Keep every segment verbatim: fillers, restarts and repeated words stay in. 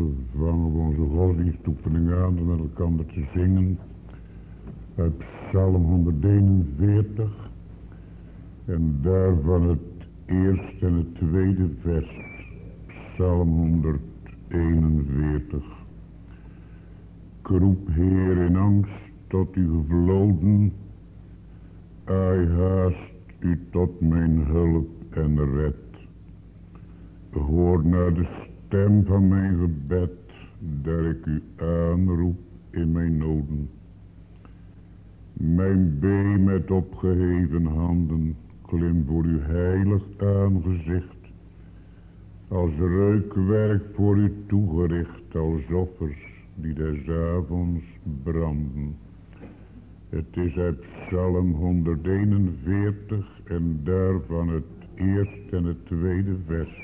vangen we onze godsdienstoefening aan en met elkaar te zingen uit Psalm honderdeenenveertig en daarvan het eerste en het tweede vers. Psalm honderdeenenveertig. Ik roep, Heer, in angst tot u gevloden, ai haast u tot mijn hulp en red. Hoor naar de stem van mijn gebed, dat ik u aanroep in mijn noden. Mijn been met opgeheven handen klim voor uw heilig aangezicht, als reukwerk voor u toegericht, als offers die des avonds branden. Het is uit Psalm honderdeenenveertig en daarvan het eerste en het tweede vers.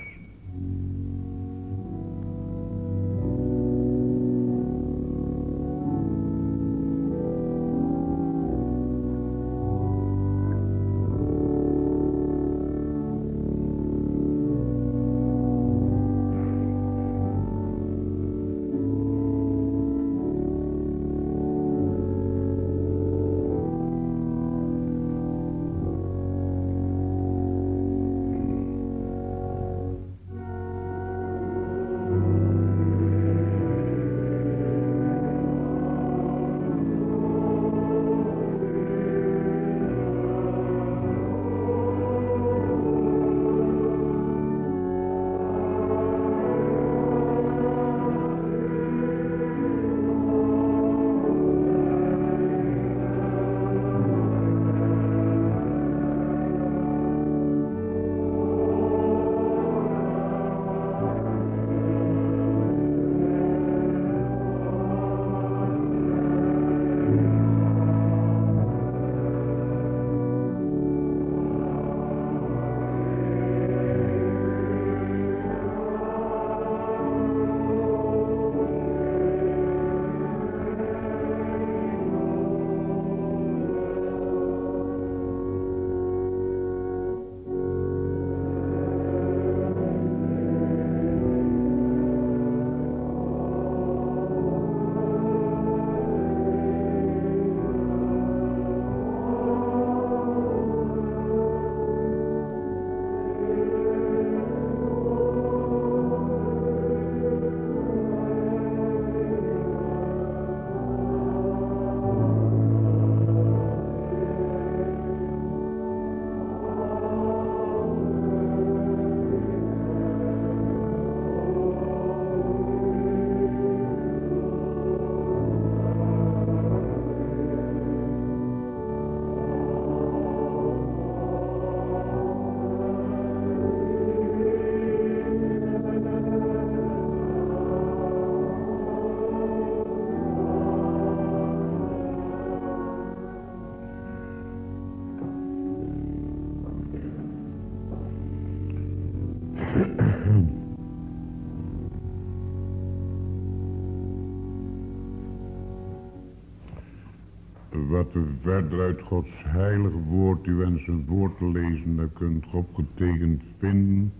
Wat we verder uit Gods heilig woord u wensen voor te lezen, dat kunt u opgetekend vinden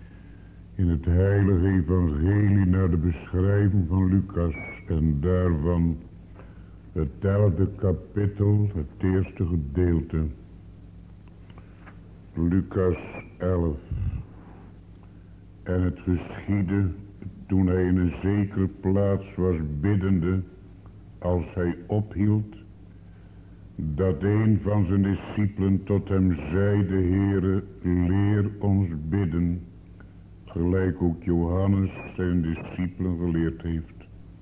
in het heilige evangelie naar de beschrijving van Lucas en daarvan het elfde kapittel, het eerste gedeelte. Lucas elf. En het geschiedde toen hij in een zekere plaats was biddende, als hij ophield, dat een van zijn discipelen tot hem zeide, Heere, leer ons bidden, gelijk ook Johannes zijn discipelen geleerd heeft.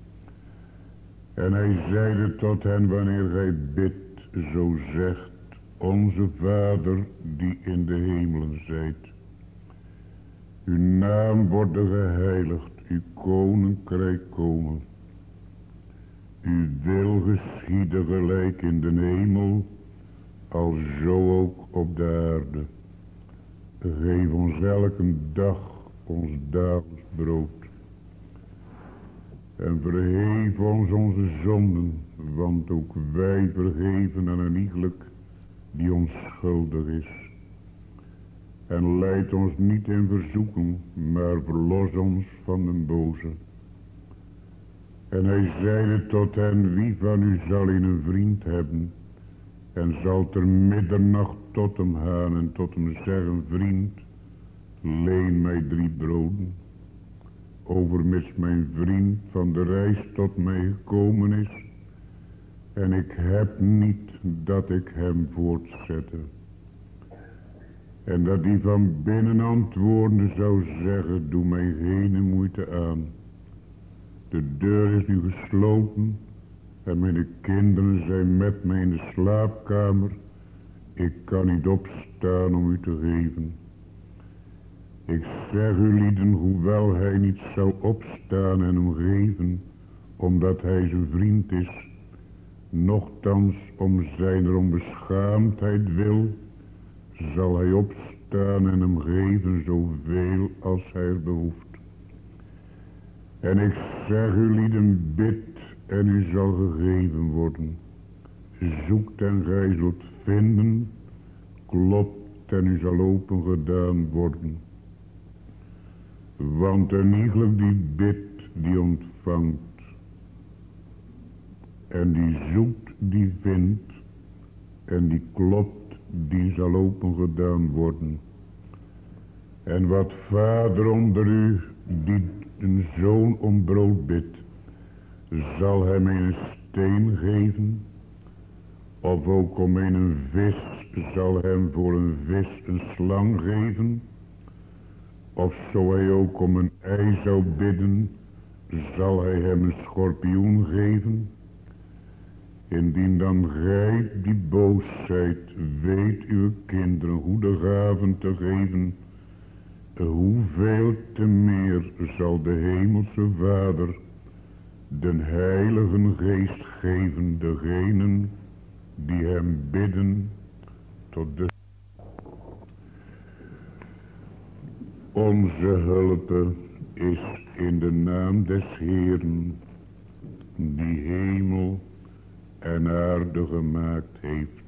En hij zeide tot hen, wanneer gij bidt, zo zegt, onze Vader die in de hemelen zijt. Uw naam worden geheiligd, uw koninkrijk komen. Uw wil geschieden gelijk in de hemel, als zo ook op de aarde. Geef ons elke dag ons dagelijks brood. En vergeef ons onze zonden, want ook wij vergeven aan een iegelijk die ons schuldig is. En leid ons niet in verzoeking, maar verlos ons van den boze. En hij zeide tot hen, wie van u zal in een vriend hebben, en zal ter middernacht tot hem gaan en tot hem zeggen, vriend, leen mij drie broden, overmits mijn vriend van de reis tot mij gekomen is, en ik heb niet dat ik hem voortzette. En dat die van binnen antwoordende zou zeggen, doe mij geen moeite aan. De deur is nu gesloten en mijn kinderen zijn met mij in de slaapkamer. Ik kan niet opstaan om u te geven. Ik zeg u lieden, hoewel hij niet zou opstaan en hem geven, omdat hij zijn vriend is, nochtans om zijn onbeschaamdheid wil, zal hij opstaan en hem geven zoveel als hij er behoeft. En ik zeg u lieden, bid en u zal gegeven worden. Zoekt en gij zult vinden, klopt en u zal open gedaan worden. Want een iegelijk die bidt, die ontvangt. En die zoekt, die vindt. En die klopt, die zal open gedaan worden. En wat vader onder u, die een zoon om brood bidt, zal hem een steen geven, of ook om een vis zal hem voor een vis een slang geven, of zo hij ook om een ei zou bidden, zal hij hem een schorpioen geven. Indien dan gij die boos zijt, weet uw kinderen goede gaven te geven, hoeveel te meer zal de hemelse Vader den Heiligen Geest geven degenen die hem bidden tot de. Onze hulp is in de naam des Heeren, die hemel en aarde gemaakt heeft.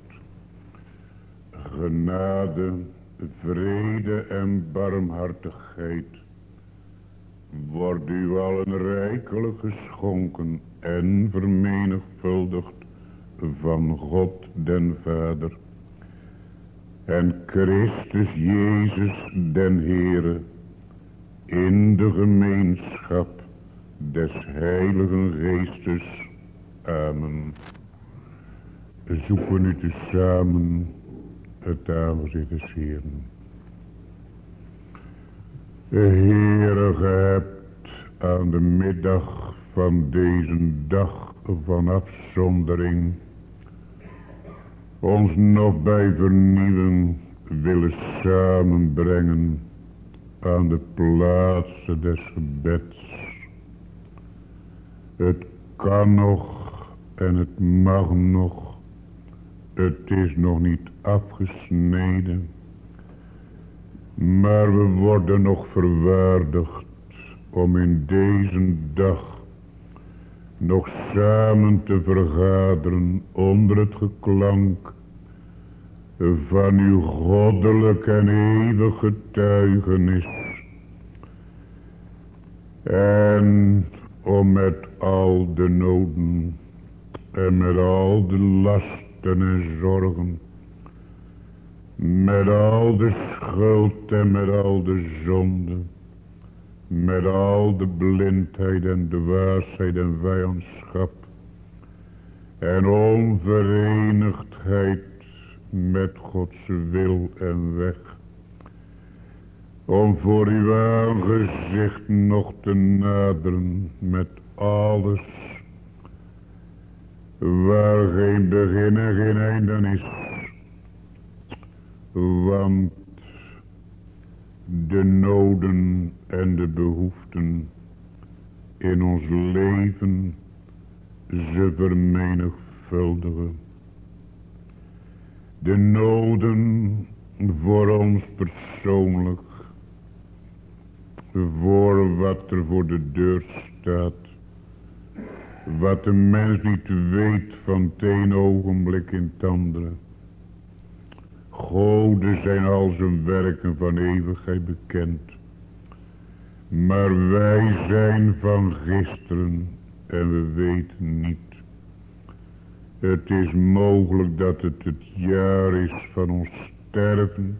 Genade, vrede en barmhartigheid wordt u allen rijkelijk geschonken en vermenigvuldigd van God den Vader en Christus Jezus den Heere in de gemeenschap des Heiligen Geestes. Amen. Zoeken u tezamen het aangezicht des Heeren. De Heere, ge hebt aan de middag van deze dag van afzondering ons nog bij vernieuwing willen samenbrengen aan de plaatsen des gebeds. Het kan nog en het mag nog, het is nog niet afgesneden, maar we worden nog verwaardigd om in deze dag nog samen te vergaderen onder het geklank van uw goddelijk en eeuwig getuigenis. En om met al de noden en met al de lasten en zorgen, met al de schuld en met al de zonde, met al de blindheid en dwaasheid en vijandschap en onverenigdheid met Gods wil en weg, om voor uw aangezicht nog te naderen met alles waar geen begin en geen einde is. Want de noden en de behoeften in ons leven, ze vermenigvuldigen. De noden voor ons persoonlijk, voor wat er voor de deur staat, wat de mens niet weet van het een ogenblik in het andere. Gode zijn al zijn werken van eeuwigheid bekend. Maar wij zijn van gisteren en we weten niet. Het is mogelijk dat het het jaar is van ons sterven,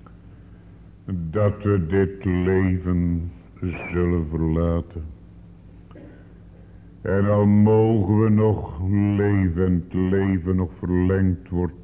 dat we dit leven zullen verlaten. En al mogen we nog leven en het leven nog verlengd wordt,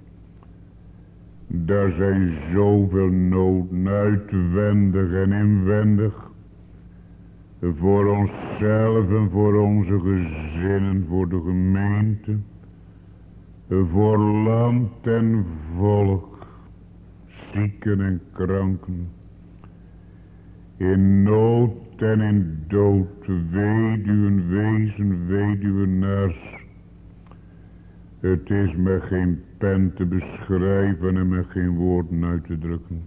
daar zijn zoveel noden uitwendig en inwendig, voor onszelf en voor onze gezinnen, voor de gemeente, voor land en volk, zieken en kranken, in nood en in dood, weduwen, wezen, weduwenaars. Het is met geen pen te beschrijven en met geen woorden uit te drukken.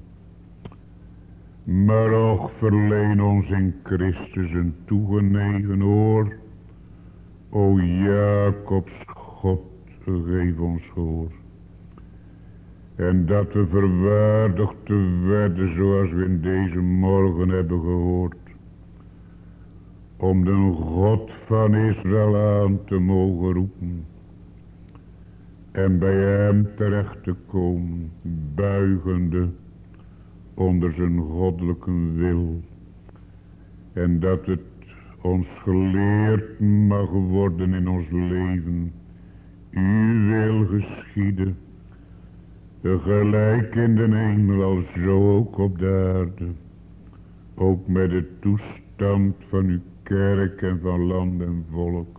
Maar och, verleen ons in Christus een toegenegen oor. O Jacobs God, geef ons gehoor. En dat we verwaardigd werden zoals we in deze morgen hebben gehoord. Om de God van Israël aan te mogen roepen. En bij hem terecht te komen, buigende onder zijn goddelijke wil. En dat het ons geleerd mag worden in ons leven. Uw wil geschieden, gelijk in de hemel als zo ook op de aarde. Ook met de toestand van uw kerk en van land en volk.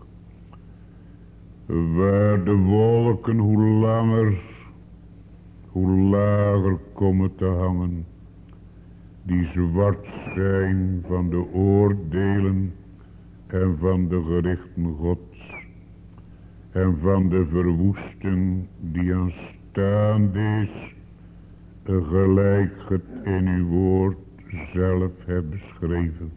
Waar de wolken hoe langer, hoe lager komen te hangen. Die zwart zijn van de oordelen en van de gerichten Gods. En van de verwoesting die aanstaande is, gelijk het in uw woord zelf hebt beschreven.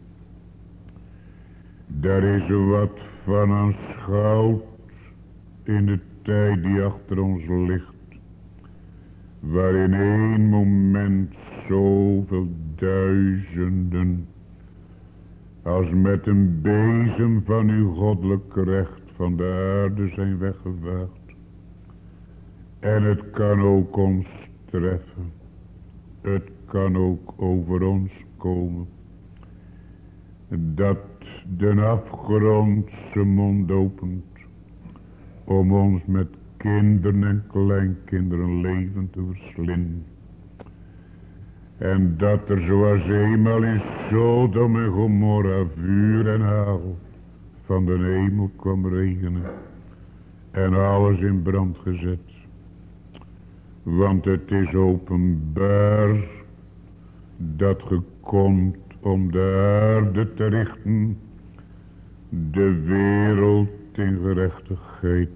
Daar is wat van aanschouwd in de tijd die achter ons ligt, waar in één moment zoveel duizenden, als met een bezem van uw goddelijk recht van de aarde zijn weggevaagd. En het kan ook ons treffen, het kan ook over ons komen, dat de afgrond zijn mond opent, om ons met kinderen en kleinkinderen levend te verslinden. En dat er zoals eenmaal in Sodom en Gomorra vuur en haal van de hemel kwam regenen. En alles in brand gezet. Want het is openbaar dat ge komt om de aarde te richten. De wereld in gerechtigheid.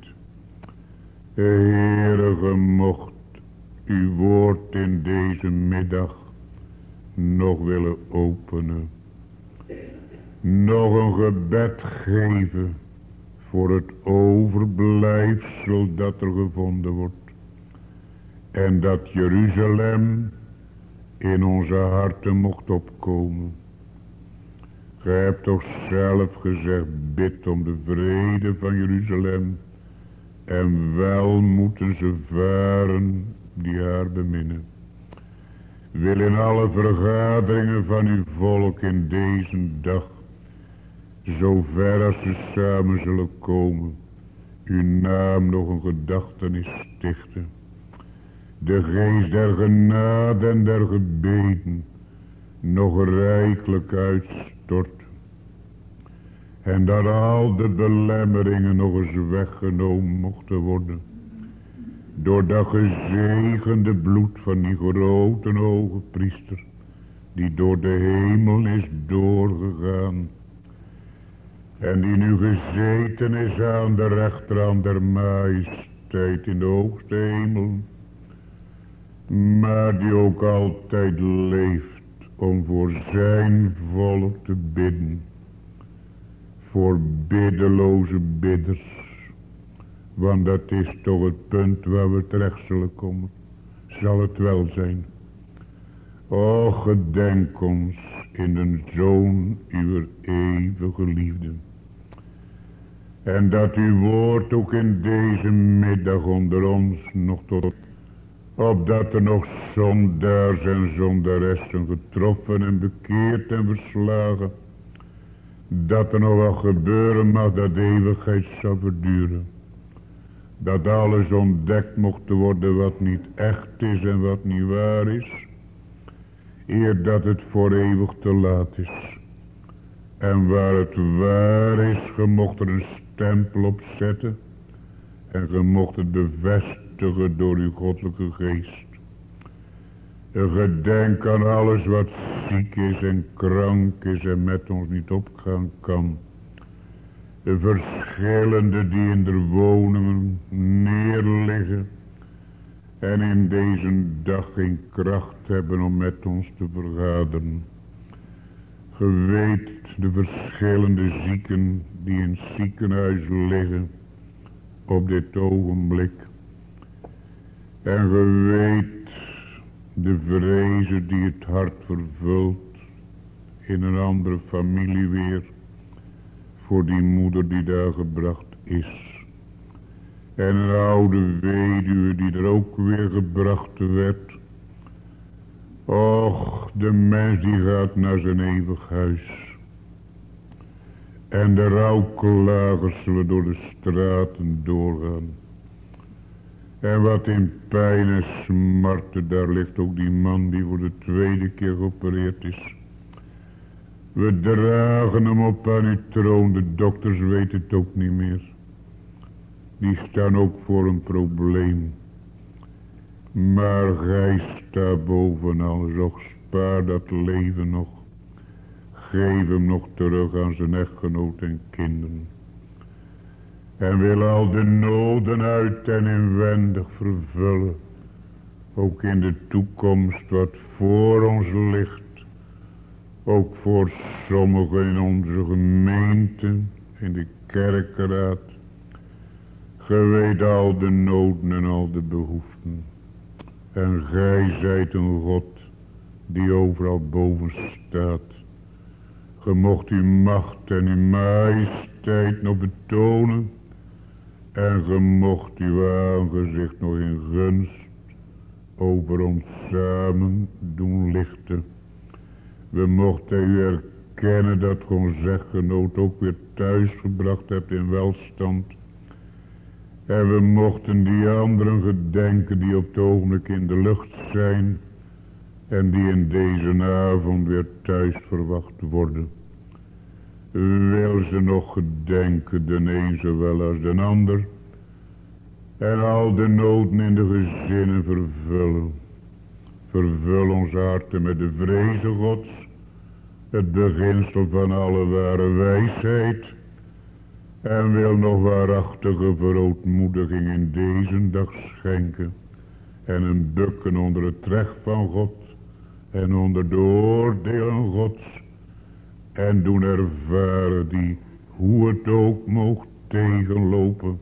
Heere, ge mocht uw woord in deze middag nog willen openen. Nog een gebed geven voor het overblijfsel dat er gevonden wordt. En dat Jeruzalem in onze harten mocht opkomen. Gij hebt toch zelf gezegd, bid om de vrede van Jeruzalem. En wel moeten ze varen die haar beminnen. Wil in alle vergaderingen van uw volk in deze dag, zover als ze samen zullen komen, uw naam nog een gedachtenis stichten. De geest der genade en der gebeden nog rijkelijk uitstorten. En dat al de belemmeringen nog eens weggenomen mochten worden. Door dat gezegende bloed van die grote hoge priester. Die door de hemel is doorgegaan. En die nu gezeten is aan de rechterhand der majesteit in de hoogste hemel. Maar die ook altijd leeft om voor zijn volk te bidden. Voor biddeloze bidders. Want dat is toch het punt waar we terecht zullen komen. Zal het wel zijn. O, gedenk ons in de Zoon uw eeuwige liefde. En dat uw woord ook in deze middag onder ons nog tot, opdat er nog zondaars en zondaressen getroffen en bekeerd en verslagen, dat er nog wel gebeuren mag dat de eeuwigheid zal verduren. Dat alles ontdekt mocht worden wat niet echt is en wat niet waar is, eer dat het voor eeuwig te laat is. En waar het waar is, ge mocht er een stempel op zetten en ge mocht het bevestigen door uw goddelijke geest. Gedenk aan alles wat ziek is en krank is en met ons niet opgaan kan. De verschillende die in de woningen neerliggen en in deze dag geen kracht hebben om met ons te vergaderen. Ge weet de verschillende zieken die in het ziekenhuis liggen op dit ogenblik. En ge weet de vrezen die het hart vervult in een andere familie weer, voor die moeder die daar gebracht is. En een oude weduwe die er ook weer gebracht werd. Och, de mens die gaat naar zijn eeuwig huis. En de rouwklagers zullen door de straten doorgaan. En wat in pijn en smarten, daar ligt ook die man die voor de tweede keer geopereerd is. We dragen hem op aan uw troon, de dokters weten het ook niet meer. Die staan ook voor een probleem. Maar gij staat boven alles, och spaar dat leven nog. Geef hem nog terug aan zijn echtgenoot en kinderen. En wil al de noden uit en inwendig vervullen. Ook in de toekomst wat voor ons ligt. Ook voor sommigen in onze gemeente, in de kerkraad. Ge weet al de noden en al de behoeften. En gij zijt een God die overal boven staat. Ge mocht uw macht en uw majesteit nog betonen. En ge mocht uw aangezicht nog in gunst over ons samen doen lichten. We mochten u erkennen dat ge ons echtgenoot ook weer thuis gebracht hebt in welstand. En we mochten die anderen gedenken die op het ogenblik in de lucht zijn. En die in deze avond weer thuis verwacht worden. Wil ze nog gedenken, de een zowel als de ander. En al de noden in de gezinnen vervullen. Vervul onze harten met de vrezen Gods. Het beginsel van alle ware wijsheid. En wil nog waarachtige verootmoediging in deze dag schenken. En een bukken onder het recht van God. En onder de oordelen Gods. En doen ervaren die, hoe het ook moogt tegenlopen,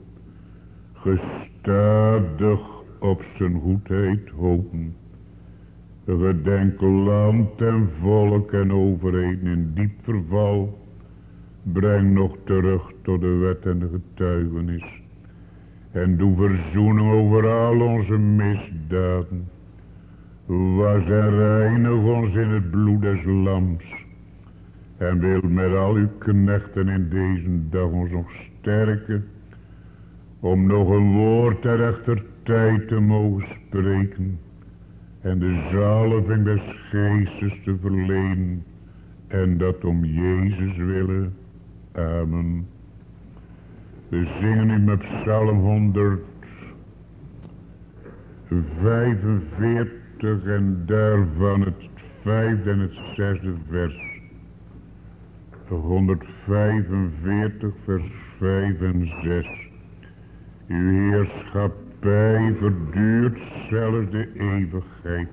gestadig op zijn goedheid hopen. Gedenk land en volk en overheden in diep verval. Breng nog terug tot de wet en de getuigenis. En doe verzoening over al onze misdaden. Was en reinig ons in het bloed des lams. En wil met al uw knechten in deze dag ons nog sterken. Om nog een woord ter rechter tijd te mogen spreken. En de zalving des geestes te verlenen. En dat om Jezus willen. Amen. We zingen nu met Psalm honderdvijfenveertig en daarvan het vijfde en het zesde vers. honderdvijfenveertig vers vijf en zes. Uw heerschappij verduurt zelfs de eeuwigheid.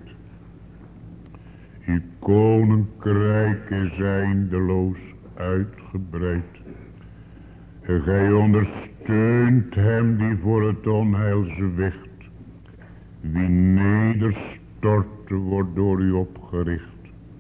Uw koninkrijk is eindeloos uitgebreid. En gij ondersteunt hem die voor het onheil zwicht. Wie nederstort wordt door u opgericht.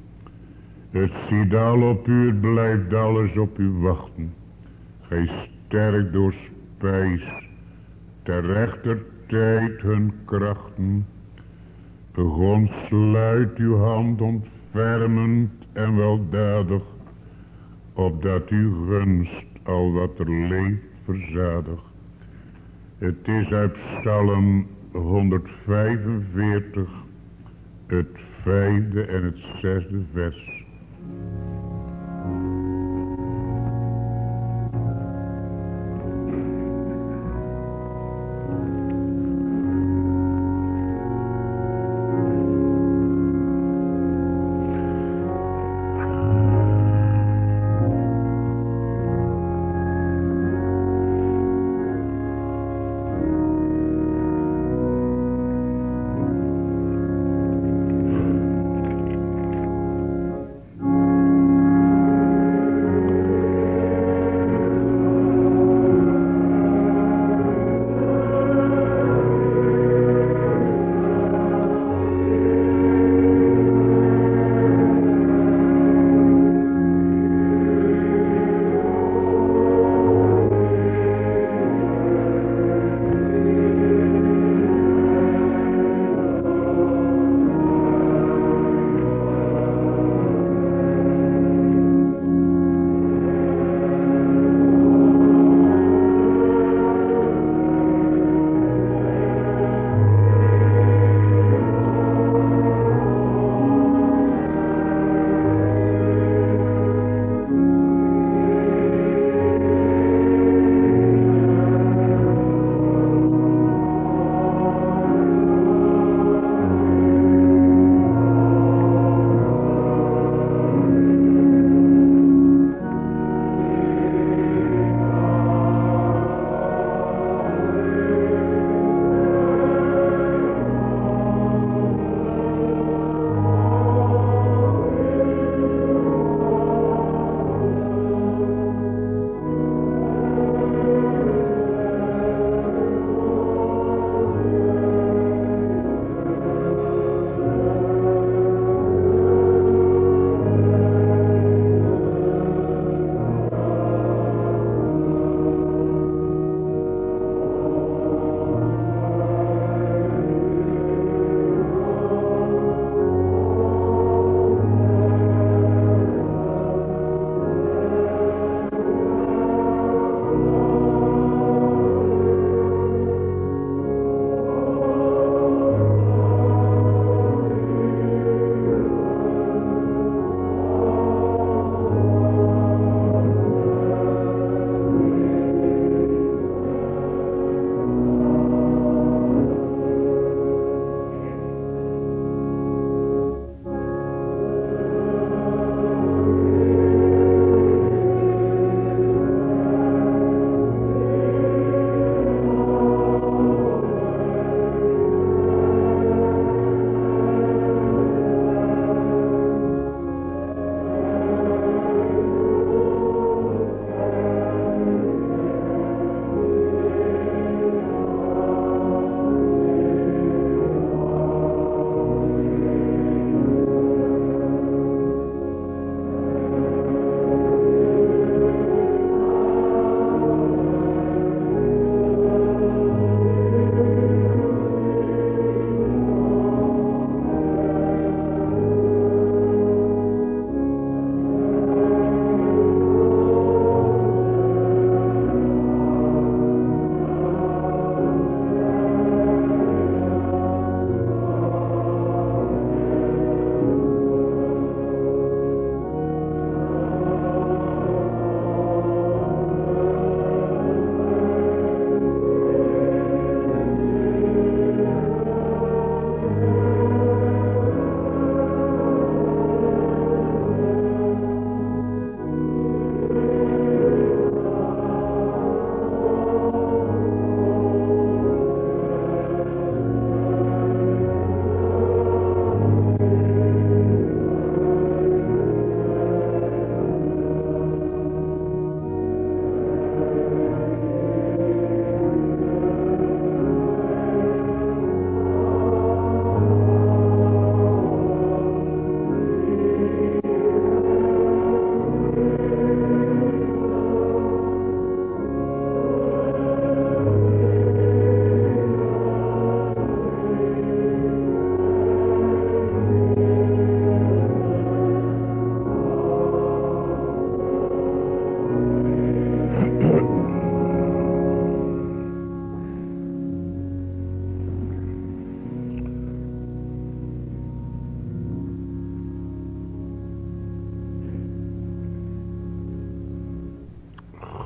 Het ziet al op u, het blijft alles op u wachten. Gij sterk door spijs, ter rechter tijd hun krachten. God sluit uw hand ontfermend en weldadig, opdat uw gunst al wat er leeft verzadigt. Het is uit Psalm honderdvijfenveertig, het vijfde en het zesde vers.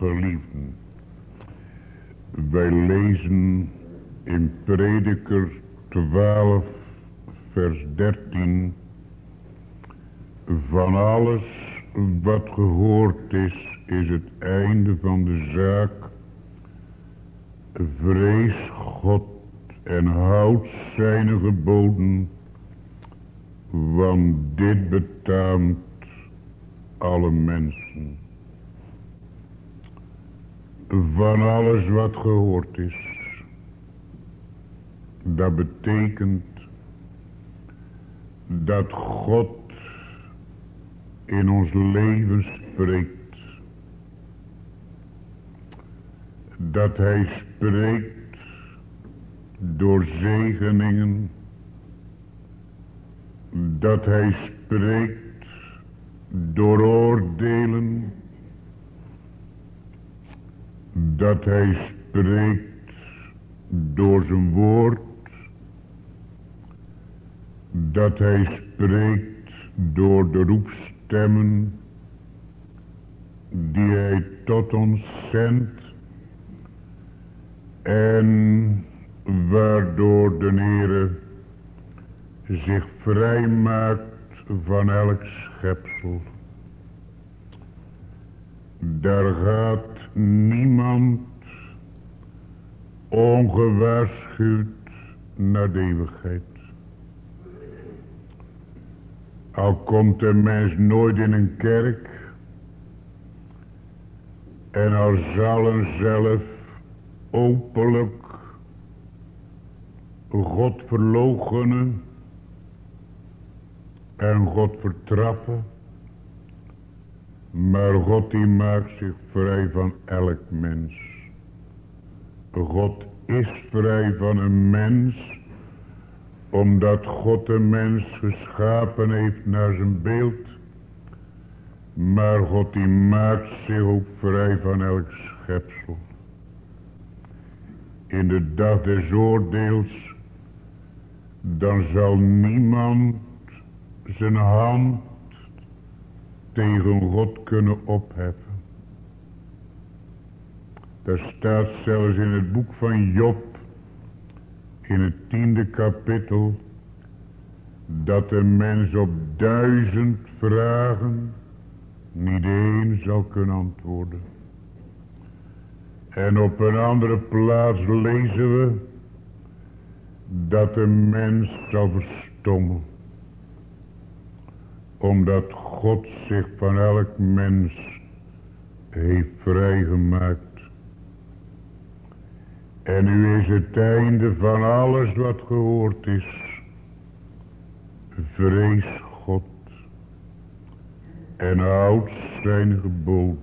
geliefden. Wij lezen in Prediker twaalf vers dertien. Van alles wat gehoord is, is het einde van de zaak. Vrees God en houd zijn geboden, want dit betaamt alle mensen. Van alles wat gehoord is. Dat betekent dat God in ons leven spreekt. Dat hij spreekt door zegeningen. Dat hij spreekt door oordelen. Dat hij spreekt door zijn woord. Dat hij spreekt door de roepstemmen die hij tot ons zendt. En waardoor de Heere zich vrij maakt van elk schepsel. Daar gaat niemand ongewaarschuwd naar de eeuwigheid. Al komt een mens nooit in een kerk en al zal een zelf openlijk God verloochenen en God vertrappen, maar God die maakt zich vrij van elk mens. God is vrij van een mens, omdat God de mens geschapen heeft naar zijn beeld. Maar God die maakt zich ook vrij van elk schepsel. In de dag des oordeels, dan zal niemand zijn hand tegen God kunnen opheffen. Daar staat zelfs in het boek van Job, in het tiende kapitel, dat de mens op duizend vragen niet één zal kunnen antwoorden. En op een andere plaats lezen we dat de mens zal verstommen, omdat God zich van elk mens heeft vrijgemaakt. En nu is het einde van alles wat gehoord is. Vrees God en houd zijn geboden.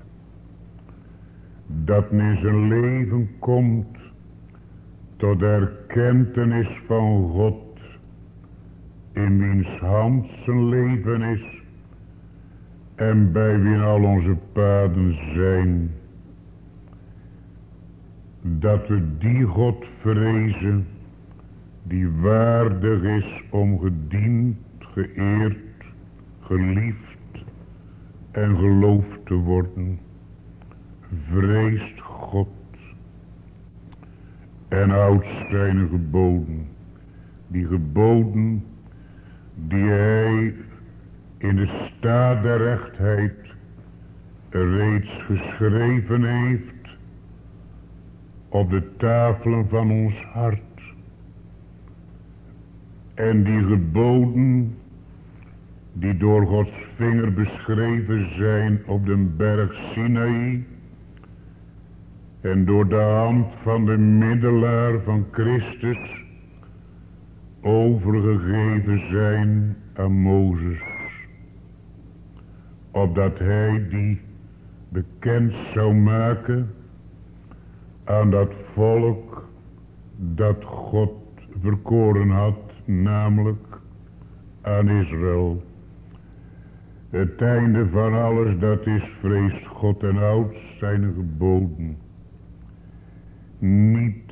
Dat men in zijn leven komt tot erkentenis van God, in wiens hand zijn leven is en bij wie al onze paden zijn. Dat we die God vrezen, die waardig is om gediend, geëerd, geliefd en geloofd te worden. Vreest God en houdt zijn geboden. Die geboden die hij in de staat der rechtheid reeds geschreven heeft op de tafelen van ons hart. En die geboden die door Gods vinger beschreven zijn op de berg Sinaï en door de hand van de middelaar van Christus overgegeven zijn aan Mozes, opdat hij die bekend zou maken aan dat volk dat God verkoren had, namelijk aan Israël. Het einde van alles dat is, vreest God en houdt zijn geboden. Niet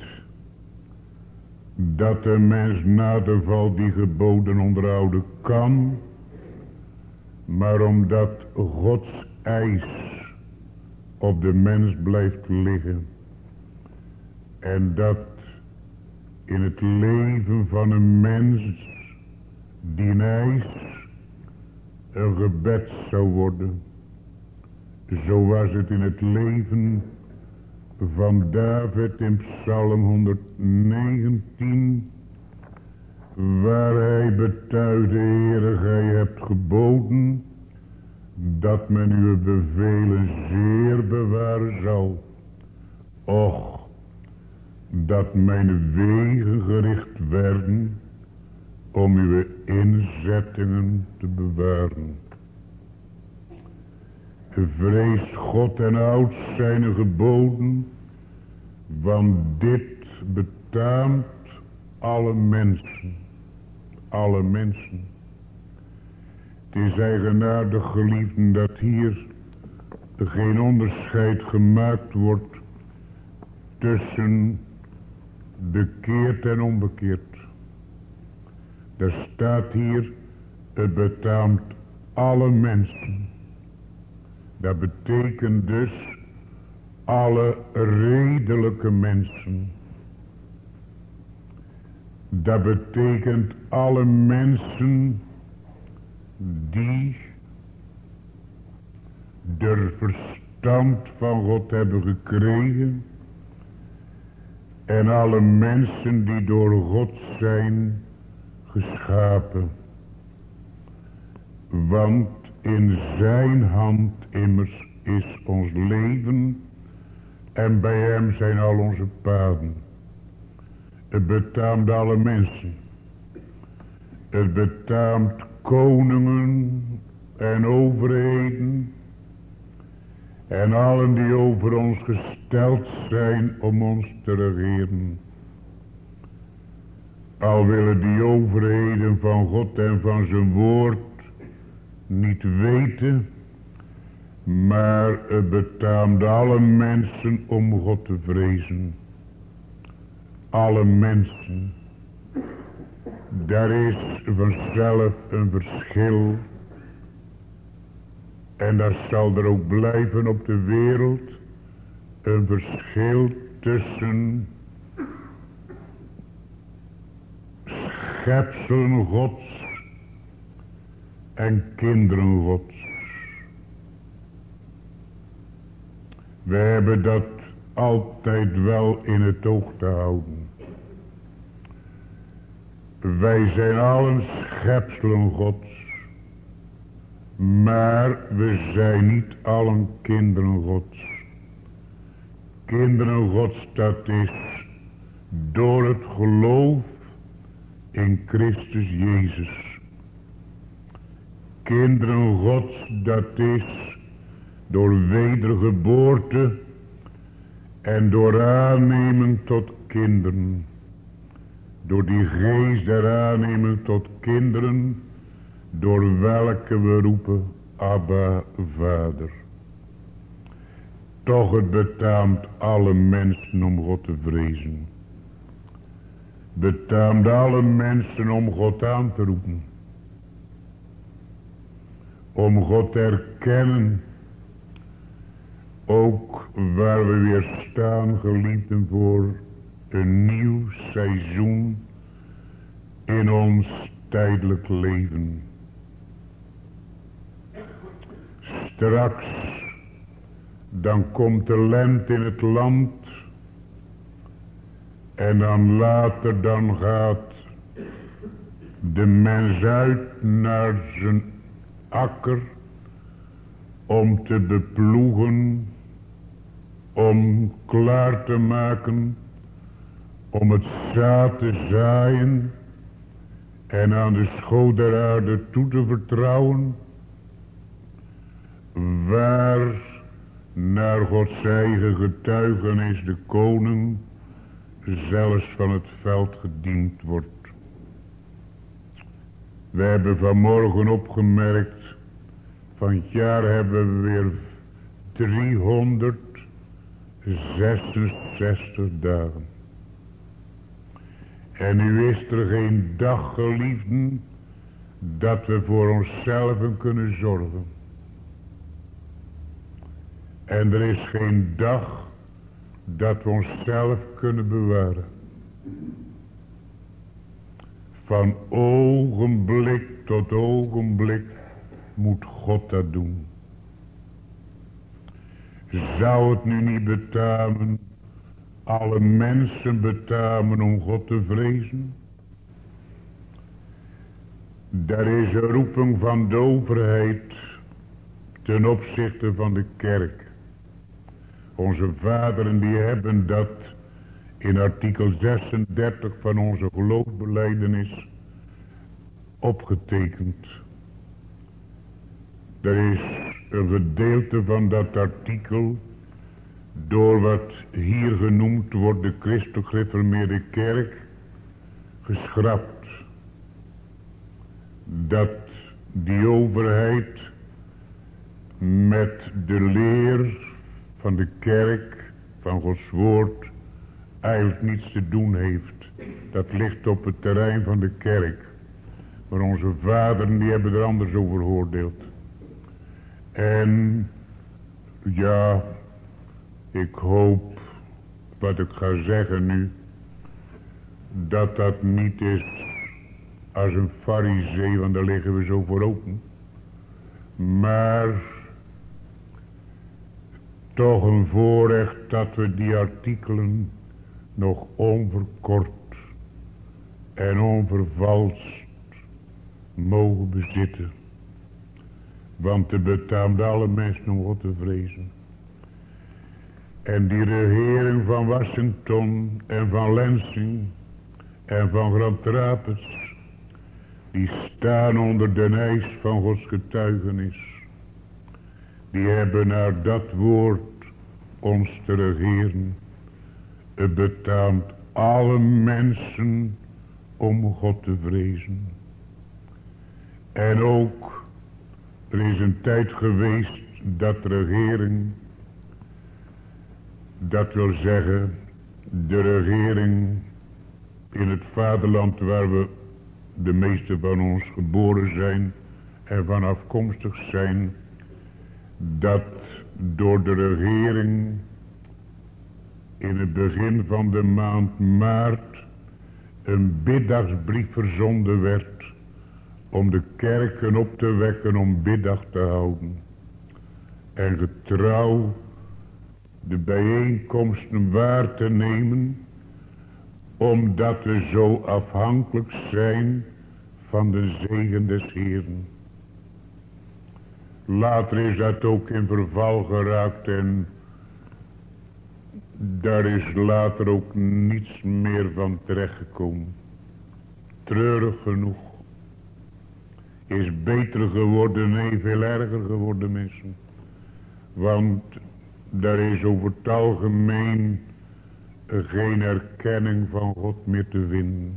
dat de mens na de val die geboden onderhouden kan, maar omdat Gods eis op de mens blijft liggen. En dat in het leven van een mens die eis een gebed zou worden. Zo was het in het leven van David in Psalm honderdnegentien, waar hij betuigde: Heere, gij hebt geboden dat men uw bevelen zeer bewaren zal. Och, dat mijn wegen gericht werden om uw inzettingen te bewaren. Vrees God en houd zijn geboden, want dit betaamt alle mensen. Alle mensen. Het is eigenaardig, geliefden, dat hier geen onderscheid gemaakt wordt tussen bekeerd en onbekeerd. Er staat hier, het betaamt alle mensen. Dat betekent dus alle redelijke mensen. Dat betekent alle mensen die de verstand van God hebben gekregen. En alle mensen die door God zijn geschapen. Want in zijn hand immers is ons leven. En bij hem zijn al onze paden. Het betaamt alle mensen. Het betaamt koningen en overheden. En allen die over ons gesteld zijn om ons te regeren. Al willen die overheden van God en van zijn woord niet weten. Maar het betaamt alle mensen om God te vrezen. Alle mensen. Daar is vanzelf een verschil. En dat zal er ook blijven op de wereld. Een verschil tussen schepselen Gods en kinderen Gods. We hebben dat altijd wel in het oog te houden. Wij zijn allen schepselen Gods. Maar we zijn niet allen kinderen Gods. Kinderen Gods, dat is door het geloof in Christus Jezus. Kinderen Gods, dat is door wedergeboorte en door aanneming tot kinderen. Door die geest der aanneming tot kinderen, door welke we roepen, Abba, Vader. Toch het betaamt alle mensen om God te vrezen. Betaamt alle mensen om God aan te roepen. Om God te erkennen. Ook waar we weer staan, geliefden, voor een nieuw seizoen in ons tijdelijk leven. Straks, dan komt de lente in het land. En dan later, dan gaat de mens uit naar zijn akker. Om te beploegen. Om klaar te maken. Om het zaad te zaaien. En aan de schoot der aarde toe te vertrouwen. Waar naar Gods eigen getuigenis de koning zelfs van het veld gediend wordt. We hebben vanmorgen opgemerkt, van het jaar hebben we weer driehonderdzesenzestig dagen. En nu is er geen dag, geliefden, dat we voor onszelf kunnen zorgen. En er is geen dag dat we onszelf kunnen bewaren. Van ogenblik tot ogenblik moet God dat doen. Zou het nu niet betamen, alle mensen betamen om God te vrezen? Daar is een roeping van de overheid ten opzichte van de kerk. Onze vaderen die hebben dat in artikel zesendertig van onze geloofsbelijdenis opgetekend. Er is een gedeelte van dat artikel door wat hier genoemd wordt de christelijk gereformeerde kerk geschrapt. Dat die overheid met de leer van de kerk, van Gods woord, eigenlijk niets te doen heeft. Dat ligt op het terrein van de kerk. Maar onze vaderen die hebben er anders over geoordeeld. En ja, ik hoop wat ik ga zeggen nu, dat dat niet is als een farisee, want daar liggen we zo voor open. Maar toch een voorrecht dat we die artikelen nog onverkort en onvervalst mogen bezitten. Want het betaamt alle mensen om God te vrezen. En die regering van Washington en van Lansing en van Grand Rapids, die staan onder de eis van Gods getuigenis. Die hebben naar dat woord ons te regeren. Het betaamt alle mensen om God te vrezen. En ook, er is een tijd geweest dat de regering, dat wil zeggen, de regering in het vaderland waar we de meeste van ons geboren zijn en van afkomstig zijn, dat door de regering in het begin van de maand maart een biddagsbrief verzonden werd om de kerken op te wekken om biddag te houden. En getrouw de bijeenkomsten waar te nemen, omdat we zo afhankelijk zijn van de zegen des Heeren. Later is dat ook in verval geraakt en daar is later ook niets meer van terechtgekomen. Treurig genoeg. Is beter geworden, nee, veel erger geworden, mensen. Want daar is over het algemeen geen erkenning van God meer te vinden.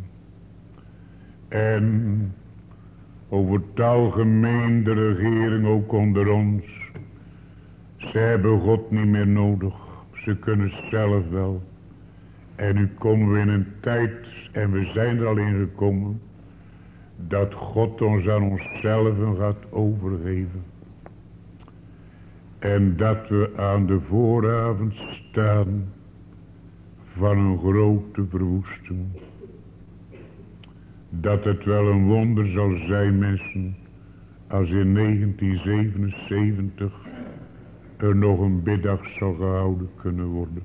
En over het algemeen de regering ook onder ons. Ze hebben God niet meer nodig. Ze kunnen zelf wel. En nu komen we in een tijd, en we zijn er al in gekomen, dat God ons aan onszelf gaat overgeven. En dat we aan de vooravond staan van een grote verwoesting. Dat het wel een wonder zal zijn, mensen, als in negentien zevenenzeventig er nog een biddag zal gehouden kunnen worden.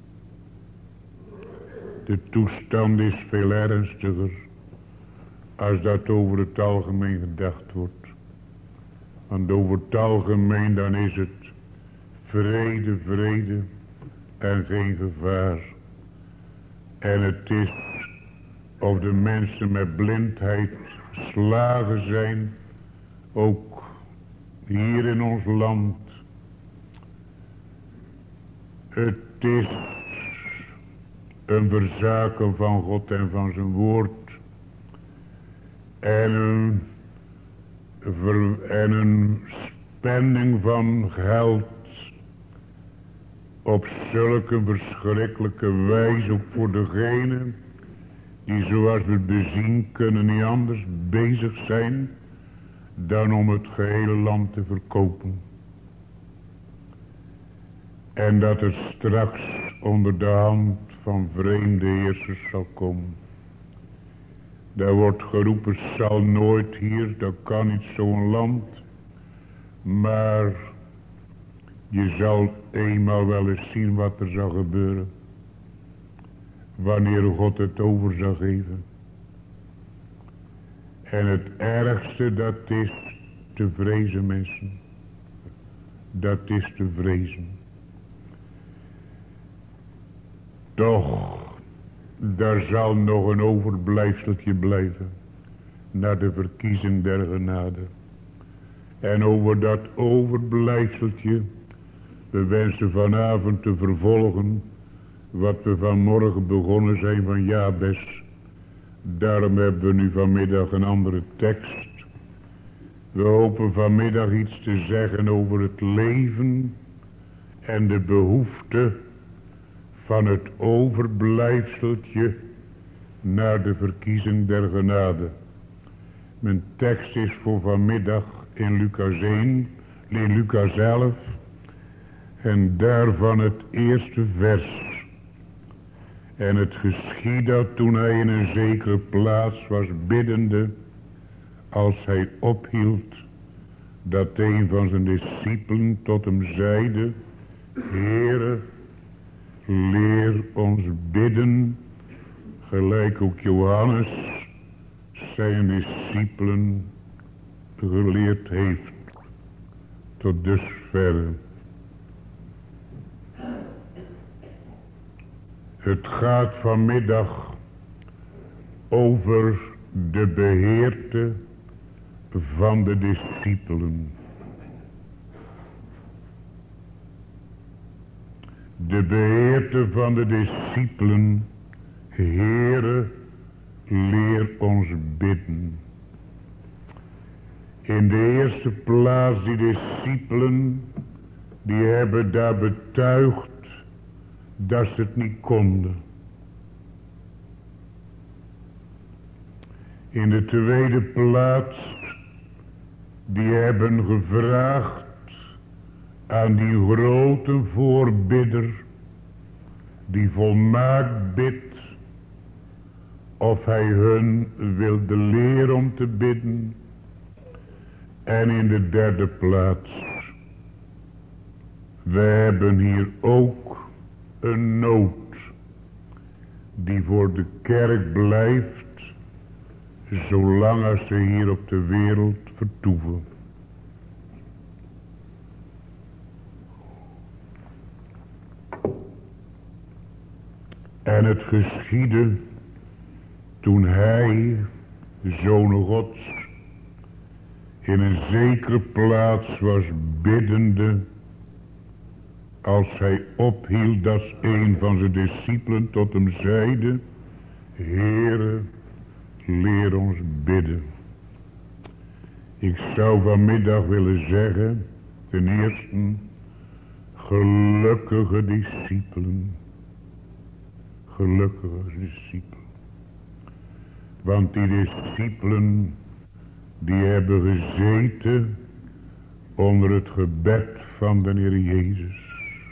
De toestand is veel ernstiger als dat over het algemeen gedacht wordt. Want over het algemeen dan is het vrede, vrede en geen gevaar. En het is of de mensen met blindheid slagen zijn, ook hier in ons land. Het is een verzaken van God en van zijn woord. En een, ver, en een spending van geld op zulke verschrikkelijke wijze, ook voor degenen die, zoals we bezien kunnen, niet anders bezig zijn dan om het gehele land te verkopen. En dat het straks onder de hand van vreemde heersers zal komen. Daar wordt geroepen, zal nooit hier, dat kan niet zo'n land. Maar je zal eenmaal wel eens zien wat er zal gebeuren. Wanneer God het over zal geven. En het ergste, dat is te vrezen, mensen. Dat is te vrezen. Toch, daar zal nog een overblijfseltje blijven. Naar de verkiezing der genade. En over dat overblijfseltje, we wensen vanavond te vervolgen wat we vanmorgen begonnen zijn van Jabes. Daarom hebben we nu vanmiddag een andere tekst. We hopen vanmiddag iets te zeggen over het leven en de behoefte van het overblijfseltje naar de verkiezing der genade. Mijn tekst is voor vanmiddag in Lucas één, in Lucas elf en daarvan het eerste vers. En het geschiedde toen hij in een zekere plaats was biddende, als hij ophield, dat een van zijn discipelen tot hem zeide, Heere, leer ons bidden, gelijk ook Johannes zijn discipelen geleerd heeft. Tot dusverre. Het gaat vanmiddag over de beheerte van de discipelen. De beheerte van de discipelen. Heere, leer ons bidden. In de eerste plaats die discipelen, die hebben daar betuigd dat ze het niet konden. In de tweede plaats, die hebben gevraagd aan die grote voorbidder, die volmaakt bidt, of hij hun wilde leren om te bidden. En in de derde plaats, we hebben hier ook een nood die voor de kerk blijft, zolang als ze hier op de wereld vertoeven. En het geschiedde toen hij, de Zoon Gods, in een zekere plaats was biddende, als hij ophield, dat een van zijn discipelen tot hem zeide, Heere, leer ons bidden. Ik zou vanmiddag willen zeggen, ten eerste, gelukkige discipelen. Gelukkige discipelen. Want die discipelen, die hebben gezeten onder het gebed van de Heer Jezus.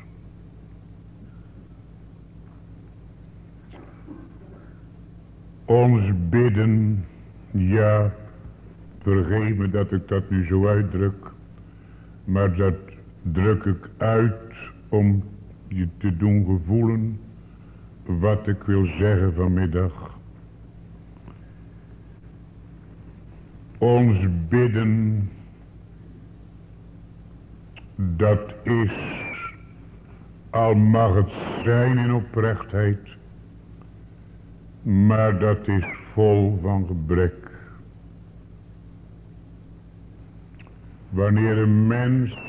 Ons bidden, ja, vergeef me dat ik dat nu zo uitdruk, maar dat druk ik uit om je te doen gevoelen wat ik wil zeggen vanmiddag. Ons bidden, dat is, al mag het zijn in oprechtheid, maar dat is vol van gebrek. Wanneer een mens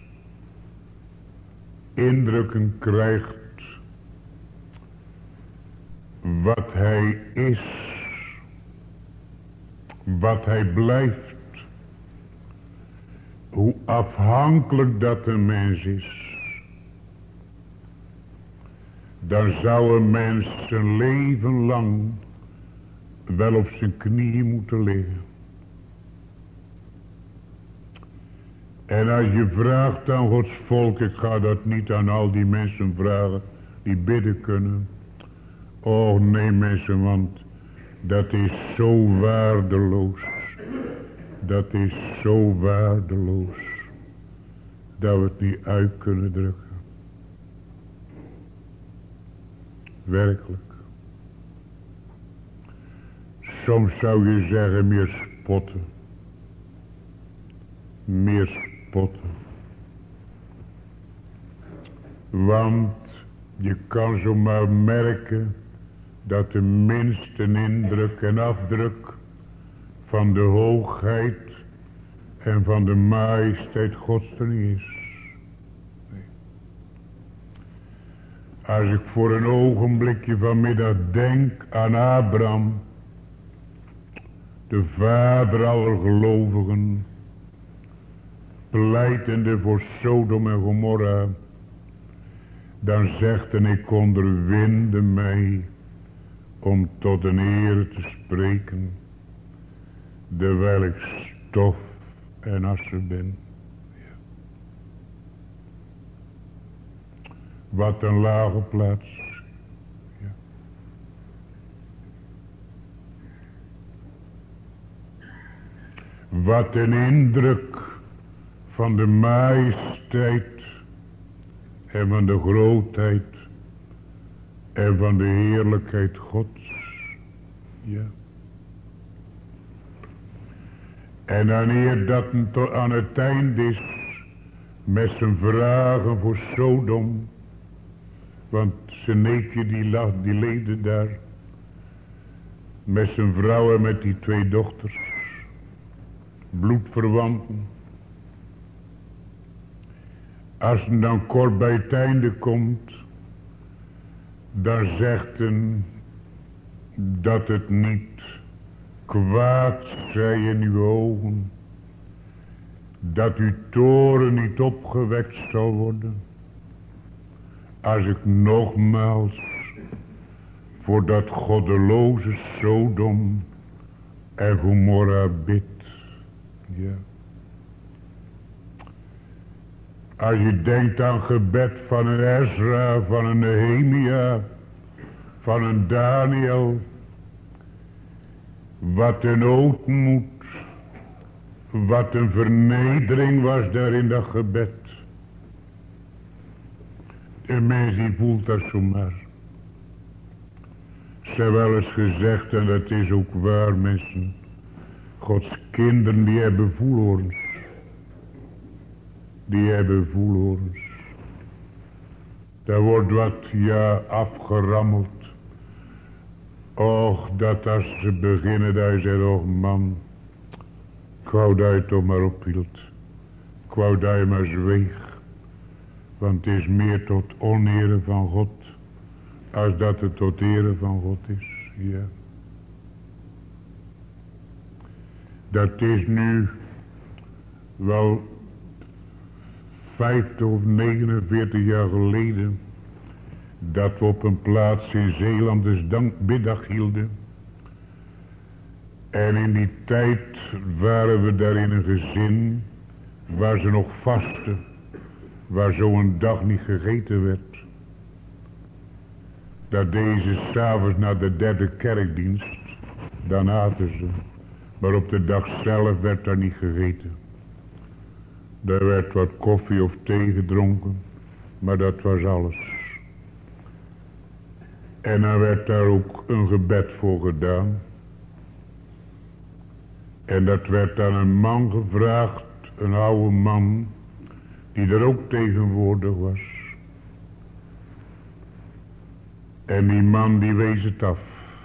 indrukken krijgt wat hij is, wat hij blijft, hoe afhankelijk dat een mens is, dan zou een mens zijn leven lang wel op zijn knieën moeten liggen. En als je vraagt aan Gods volk, ik ga dat niet aan al die mensen vragen die bidden kunnen. Oh nee mensen, want dat is zo waardeloos. Dat is zo waardeloos. Dat we het niet uit kunnen drukken. Werkelijk. Soms zou je zeggen meer spotten. Meer spotten. Want je kan zomaar merken dat de minste indruk en afdruk van de hoogheid en van de majesteit Gods er niet is. Nee. Als ik voor een ogenblikje vanmiddag denk aan Abraham, de vader aller gelovigen, pleitende voor Sodom en Gomorra, dan zegt en ik onderwinde mij om tot een eer te spreken, terwijl ik stof en assen ben. Ja. Wat een lage plaats. Ja. Wat een indruk van de majesteit en van de grootheid en van de heerlijkheid Gods. Ja. En wanneer dat aan het eind is met zijn vragen voor Sodom, want zijn neefje die lag, die leefde daar met zijn vrouw en met die twee dochters, bloedverwanten. Als hij dan kort bij het einde komt, dan zegt hij dat het niet kwaad zij in uw ogen, dat uw toren niet opgewekt zal worden, als ik nogmaals voor dat goddeloze Sodom en Gomorra bid. Ja. Als je denkt aan gebed van een Ezra, van een Nehemia, van een Daniel, wat een ootmoed, wat een vernedering was daar in dat gebed. Een mens die voelt dat zomaar. Ze hebben wel eens gezegd, en dat is ook waar mensen, Gods kinderen die hebben voelhoorns. Die hebben voelhoorns. Daar wordt wat, ja, afgerammeld. Och, dat als ze beginnen, dat je zegt, och man, ik wou dat je toch maar ophield. Ik wou dat je maar zweeg. Want het is meer tot onere van God, als dat het tot ere van God is. Ja. Dat is nu wel vijftig of negenenveertig jaar geleden, dat we op een plaats in Zeeland dus dankmiddag hielden. En in die tijd waren we daar in een gezin waar ze nog vasten, waar zo'n dag niet gegeten werd. Dat deze 's avonds na de derde kerkdienst, dan aten ze. Maar op de dag zelf werd daar niet gegeten. Er werd wat koffie of thee gedronken, maar dat was alles. En er werd daar ook een gebed voor gedaan. En dat werd aan een man gevraagd, een oude man, die er ook tegenwoordig was. En die man die wees het af.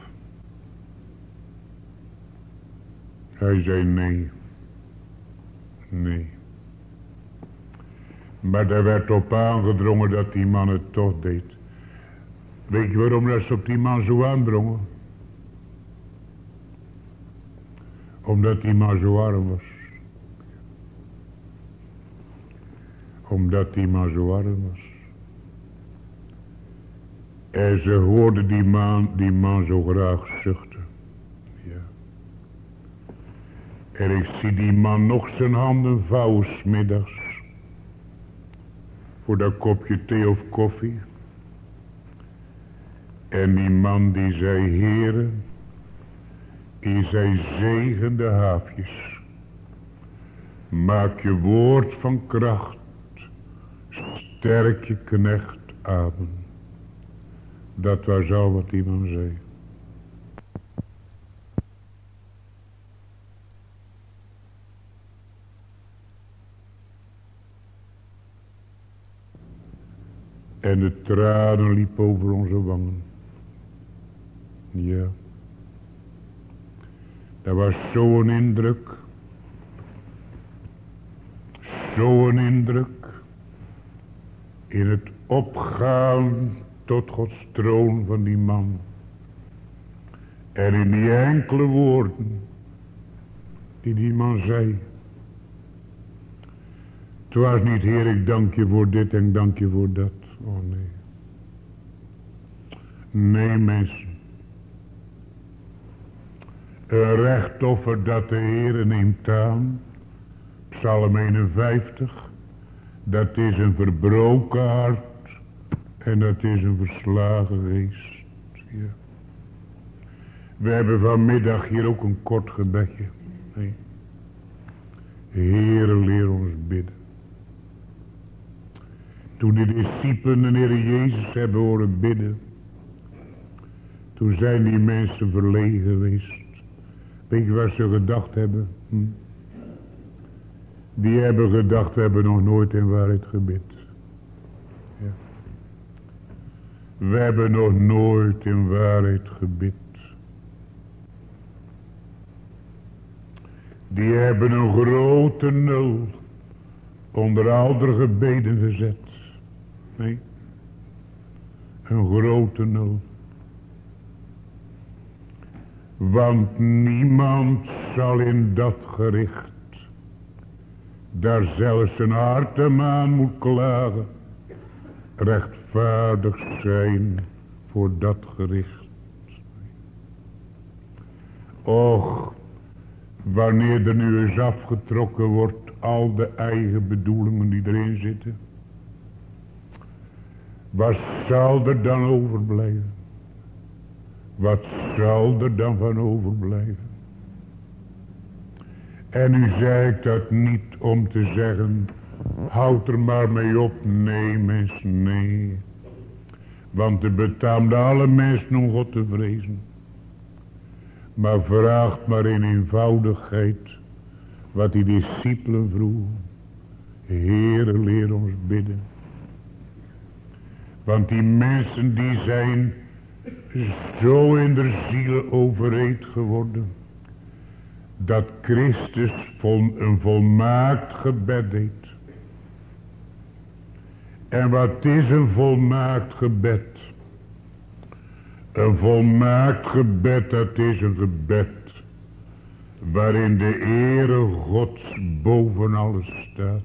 Hij zei nee. Nee. Maar daar werd op aangedrongen dat die man het toch deed. Weet je waarom dat ze op die man zo aandrongen? Omdat die man zo arm was. Omdat die man zo arm was. En ze hoorden die man, die man zo graag zuchten. Ja. En ik zie die man nog zijn handen vouwen 's middags. Voor dat kopje thee of koffie. En die man die zei, Heere, die zei, zegen de haafjes. Maak je woord van kracht. Sterk je knecht aan. Dat was al wat die man zei. En de tranen liepen over onze wangen. Ja. Dat was zo'n indruk. Zo'n indruk. In het opgaan tot Gods troon van die man. En in die enkele woorden die die man zei. Het was niet, Heer, ik dank je voor dit en dank je voor dat. Oh nee. Nee, mensen. Een rechtoffer dat de Heer neemt aan. Psalm eenenvijftig. Dat is een verbroken hart. En dat is een verslagen geest. Ja. We hebben vanmiddag hier ook een kort gebedje. Nee. Heere, leer ons bidden. Toen de discipelen de Heer Jezus hebben horen bidden. Toen zijn die mensen verlegen geweest. Weet je wat ze gedacht hebben? Hm? Die hebben gedacht, we hebben nog nooit in waarheid gebid. Ja. We hebben nog nooit in waarheid gebid. Die hebben een grote nul onder al de gebeden gezet. Nee. Een grote nul. Want niemand zal in dat gericht, daar zelfs een hart hem aan moet klagen, rechtvaardig zijn voor dat gericht. Och, wanneer er nu eens afgetrokken wordt al de eigen bedoelingen die erin zitten, wat zal er dan overblijven? Wat zal er dan van overblijven? En nu zei ik dat niet om te zeggen, houd er maar mee op. Nee, mensen, nee. Want het betaamt alle mensen om God te vrezen. Maar vraagt maar in eenvoudigheid wat die discipelen vroegen. Heere, leer ons bidden. Want die mensen die zijn zo in de ziel overreed geworden, dat Christus een volmaakt gebed deed. En wat is een volmaakt gebed? Een volmaakt gebed, dat is een gebed waarin de Heere Gods boven alles staat.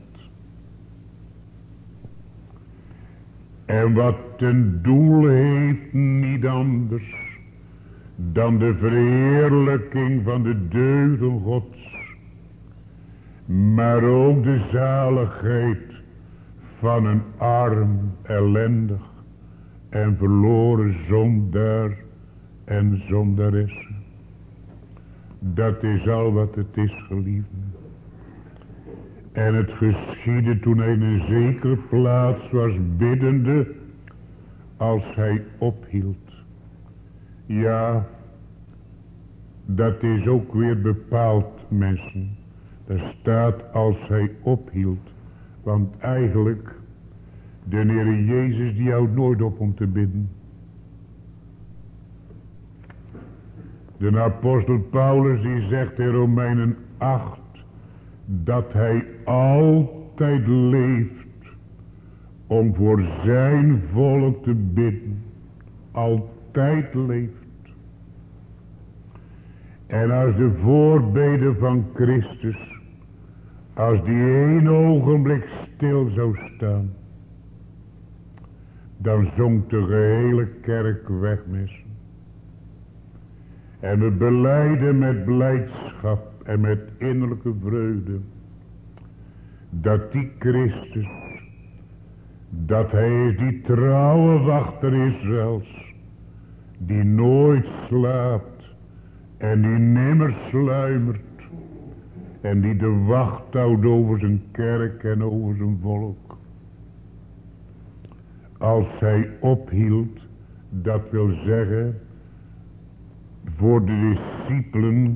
En wat ten doel heeft niet anders dan de verheerlijking van de deugden Gods, maar ook de zaligheid van een arm, ellendig en verloren zondaar en zondaresse. Dat is al wat het is, geliefden. En het geschiedde toen hij in een zekere plaats was biddende, als hij ophield. Ja, dat is ook weer bepaald, mensen. Daar staat als hij ophield. Want eigenlijk, de Heer Jezus die houdt nooit op om te bidden. De apostel Paulus die zegt in Romeinen acht, dat hij altijd leeft om voor zijn volk te bidden. Altijd leeft. En als de voorbeden van Christus, als die één ogenblik stil zou staan, dan zonk de gehele kerk weg, mensen. En we belijden met blijdschap en met innerlijke vreugde dat die Christus, dat hij is die trouwe wachter Israëls, die nooit slaapt en die nimmer sluimert en die de wacht houdt over zijn kerk en over zijn volk. Als hij ophield, dat wil zeggen voor de discipelen,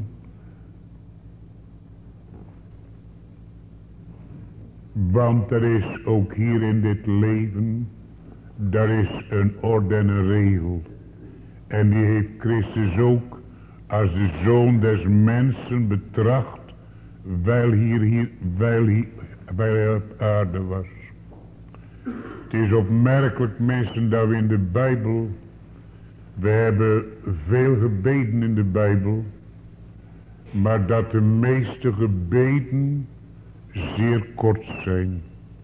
want er is ook hier in dit leven, daar is een orde en een regel. En die heeft Christus ook als de zoon des mensen betracht, wijl hier, hier, wijl hier, wijl hij op aarde was. Het is opmerkelijk, mensen, dat we in de Bijbel, we hebben veel gebeden in de Bijbel, maar dat de meeste gebeden zeer kort zijn.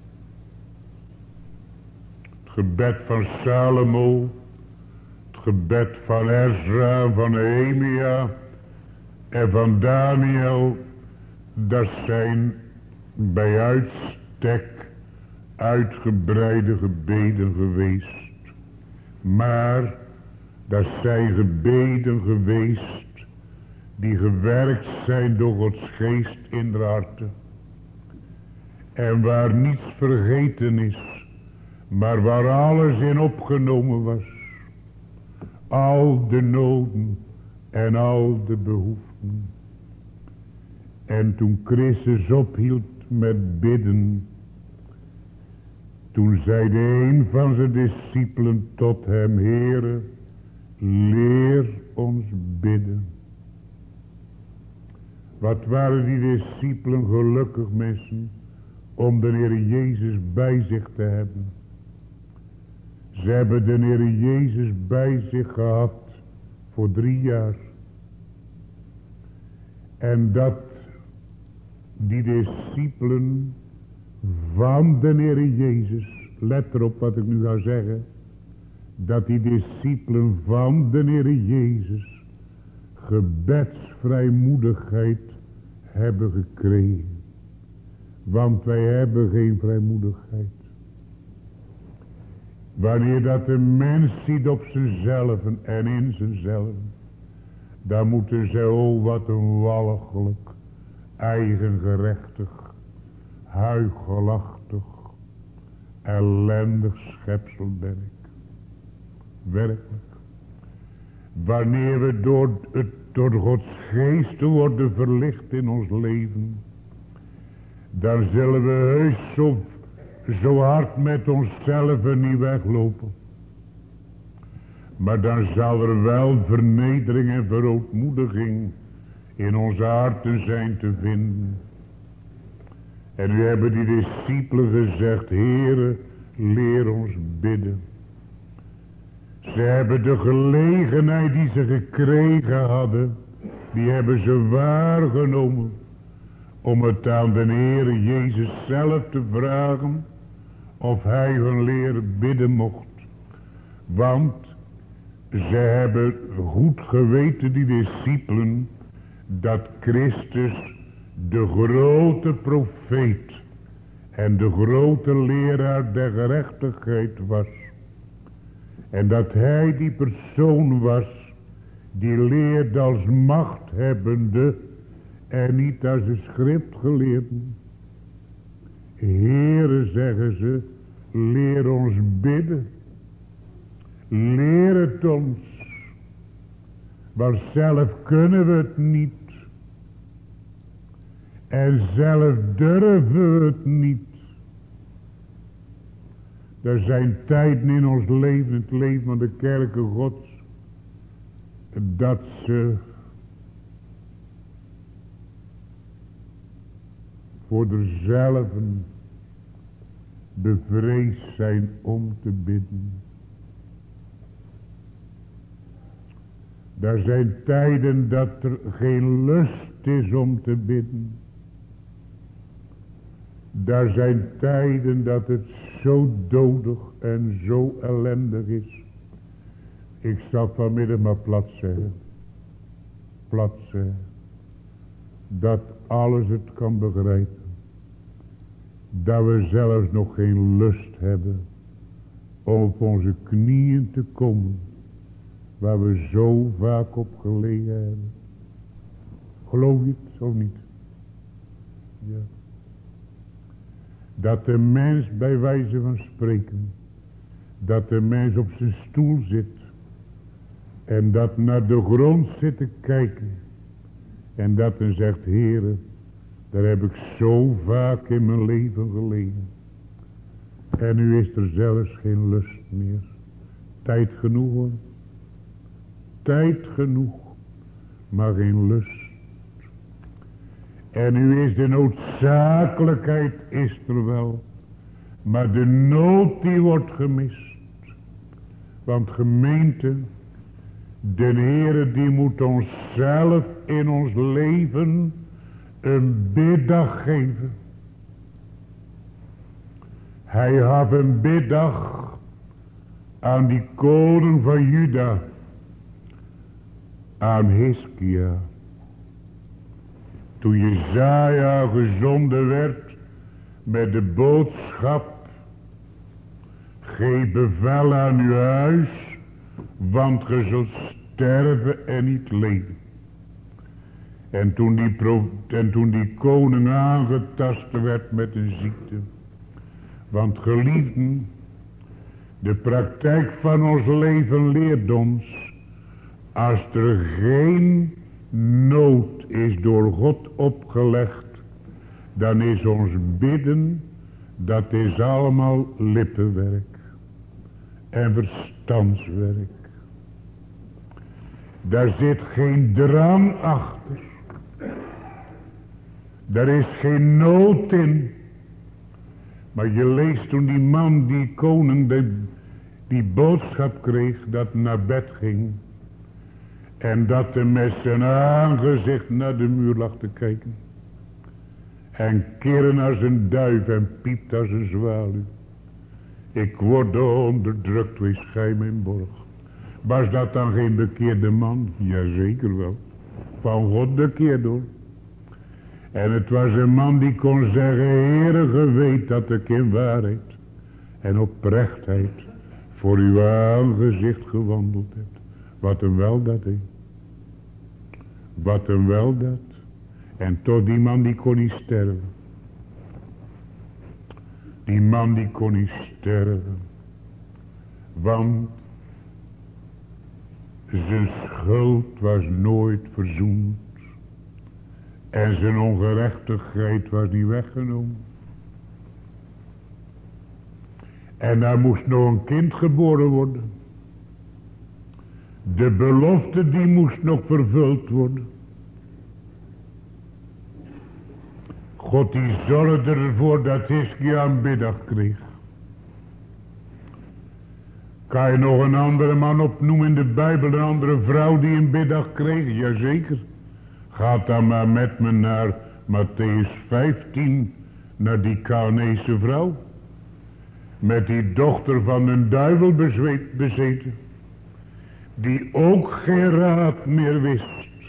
Het gebed van Salomo, het gebed van Ezra, van Nehemia en van Daniel, dat zijn bij uitstek uitgebreide gebeden geweest. Maar dat zijn gebeden geweest die gewerkt zijn door Gods geest in de harten. En waar niets vergeten is, maar waar alles in opgenomen was. Al de noden en al de behoeften. En toen Christus ophield met bidden, toen zeide een van zijn discipelen tot hem: Heere, leer ons bidden. Wat waren die discipelen gelukkig, mensen, om de Heer Jezus bij zich te hebben. Ze hebben de Heer Jezus bij zich gehad voor drie jaar. En dat die discipelen van de Heer Jezus, let erop wat ik nu ga zeggen, dat die discipelen van de Heer Jezus gebedsvrijmoedigheid hebben gekregen. Want wij hebben geen vrijmoedigheid. Wanneer dat de mens ziet op zichzelf en in zichzelf, dan moeten ze, oh wat een walgelijk, eigengerechtig, huichelachtig, ellendig schepsel ben ik. Werkelijk. Wanneer we door, het, door Gods geest worden verlicht in ons leven, dan zullen we heus zo, zo hard met onszelf niet weglopen. Maar dan zal er wel vernedering en verootmoediging in onze harten zijn te vinden. En nu hebben die discipelen gezegd: Heere, leer ons bidden. Ze hebben de gelegenheid die ze gekregen hadden, die hebben ze waargenomen om het aan de Heer Jezus zelf te vragen of hij hun leer bidden mocht. Want ze hebben goed geweten, die discipelen, dat Christus de grote profeet en de grote leraar der gerechtigheid was. En dat hij die persoon was die leert als machthebbende en niet als een schriftgeleerde. Heere, zeggen ze, leer ons bidden. Leer het ons. Want zelf kunnen we het niet. En zelf durven we het niet. Er zijn tijden in ons leven, het leven van de kerken Gods, dat ze voor derzelven bevreesd zijn om te bidden. Er zijn tijden dat er geen lust is om te bidden. Er zijn tijden dat het zo dodig en zo ellendig is. Ik zal vanmiddag maar plat zeggen. plat zeg, dat alles het kan begrijpen. Dat we zelfs nog geen lust hebben om op onze knieën te komen, waar we zo vaak op gelegen hebben. Geloof je het of niet? Ja. Dat de mens bij wijze van spreken, dat de mens op zijn stoel zit en dat naar de grond zit te kijken en dat dan zegt, Heere, daar heb ik zo vaak in mijn leven gelegen en nu is er zelfs geen lust meer. Tijd genoeg hoor, tijd genoeg, maar geen lust. En nu is de noodzakelijkheid is er wel, maar de nood die wordt gemist. Want gemeente, de Heere die moet ons zelf in ons leven een biddag geven. Hij had een biddag aan die koning van Juda, aan Hiskia. Toen Jesaja gezonden werd met de boodschap, geef bevel aan uw huis, want ge zult sterven en niet leven. En toen die, pro, en toen die koning aangetast werd met een ziekte. Want geliefden, de praktijk van ons leven leert ons, als er geen nood is door God opgelegd, dan is ons bidden, dat is allemaal lippenwerk en verstandswerk. Daar zit geen drang achter. Daar is geen nood in. Maar je leest toen die man, die koning, die, die boodschap kreeg, dat naar bed ging. En dat hij met zijn aangezicht naar de muur lag te kijken. En kirren als een duif en piept als een zwaluw. Ik word onderdrukt, wees gij mijn borg. Was dat dan geen bekeerde man? Jazeker wel. Van God bekeerd hoor. En het was een man die kon zeggen, Heere, ge weet dat ik in waarheid en oprechtheid voor uw aangezicht gewandeld heb. Wat een wel dat is. Wat een wel dat. En toch die man die kon niet sterven. Die man die kon niet sterven. Want zijn schuld was nooit verzoend. En zijn ongerechtigheid was niet weggenomen. En daar moest nog een kind geboren worden. De belofte die moest nog vervuld worden. God die zorgde ervoor dat Hiskia een biddag kreeg. Kan je nog een andere man opnoemen in de Bijbel, een andere vrouw die een biddag kreeg? Jazeker. Gaat dan maar met me naar Mattheüs vijftien, naar die Canaanese vrouw. Met die dochter van een duivel bezeten. Die ook geen raad meer wist.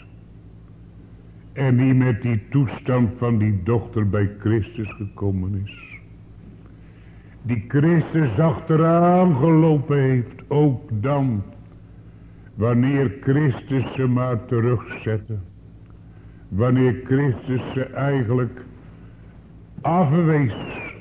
En die met die toestand van die dochter bij Christus gekomen is. Die Christus achteraan gelopen heeft, ook dan. Wanneer Christus ze maar terugzette. Wanneer Christus ze eigenlijk afwees.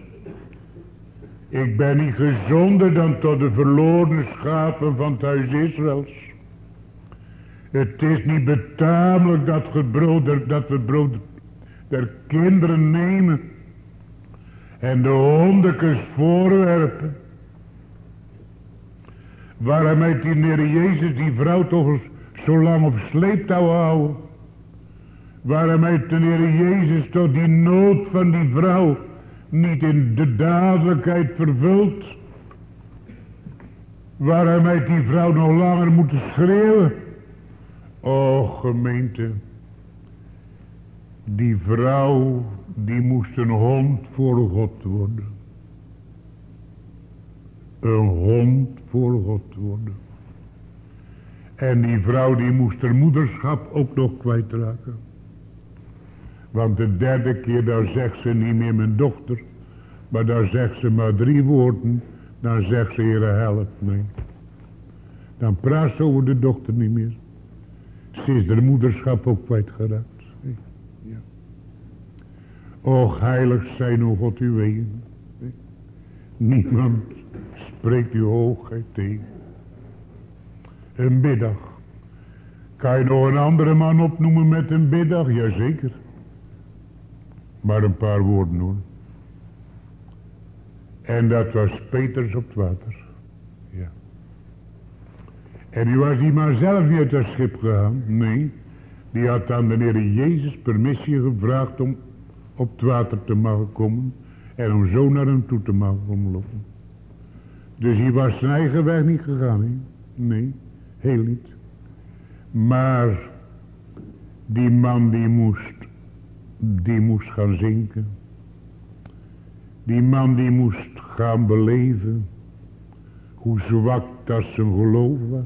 Ik ben niet gezonder dan tot de verloren schapen van het huis Israëls. Het is niet betamelijk dat we brood, dat we brood der kinderen nemen. En de hondekens voorwerpen. Waarom heeft die Heer Jezus die vrouw toch zo lang op sleeptouw houden? Waarom heeft de Heer Jezus toch die nood van die vrouw niet in de dadelijkheid vervuld? Waarom heeft die vrouw nog langer moeten schreeuwen? O gemeente, die vrouw die moest een hond voor God worden. Een hond voor God worden. En die vrouw die moest haar moederschap ook nog kwijtraken. Want de derde keer daar zegt ze niet meer mijn dochter. Maar daar zegt ze maar drie woorden. Dan zegt ze Heere help mij. Dan praat ze over de dochter niet meer. Ze is de moederschap ook kwijtgeraakt. Ja. Och, heilig zijn o God uw wegen. Niemand spreekt uw hoogheid tegen. Een biddag. Kan je nog een andere man opnoemen met een biddag? Jazeker. Maar een paar woorden hoor. En dat was Petrus op het water. Ja. En die was die maar zelf niet uit dat schip gegaan. Nee. Die had aan de Heer Jezus permissie gevraagd om op het water te mogen komen. En om zo naar hem toe te mogen lopen. Dus hij was zijn eigen weg niet gegaan. He? Nee. Heel niet. Maar die man die moest, die moest gaan zinken. Die man die moest gaan beleven hoe zwak dat zijn geloof was.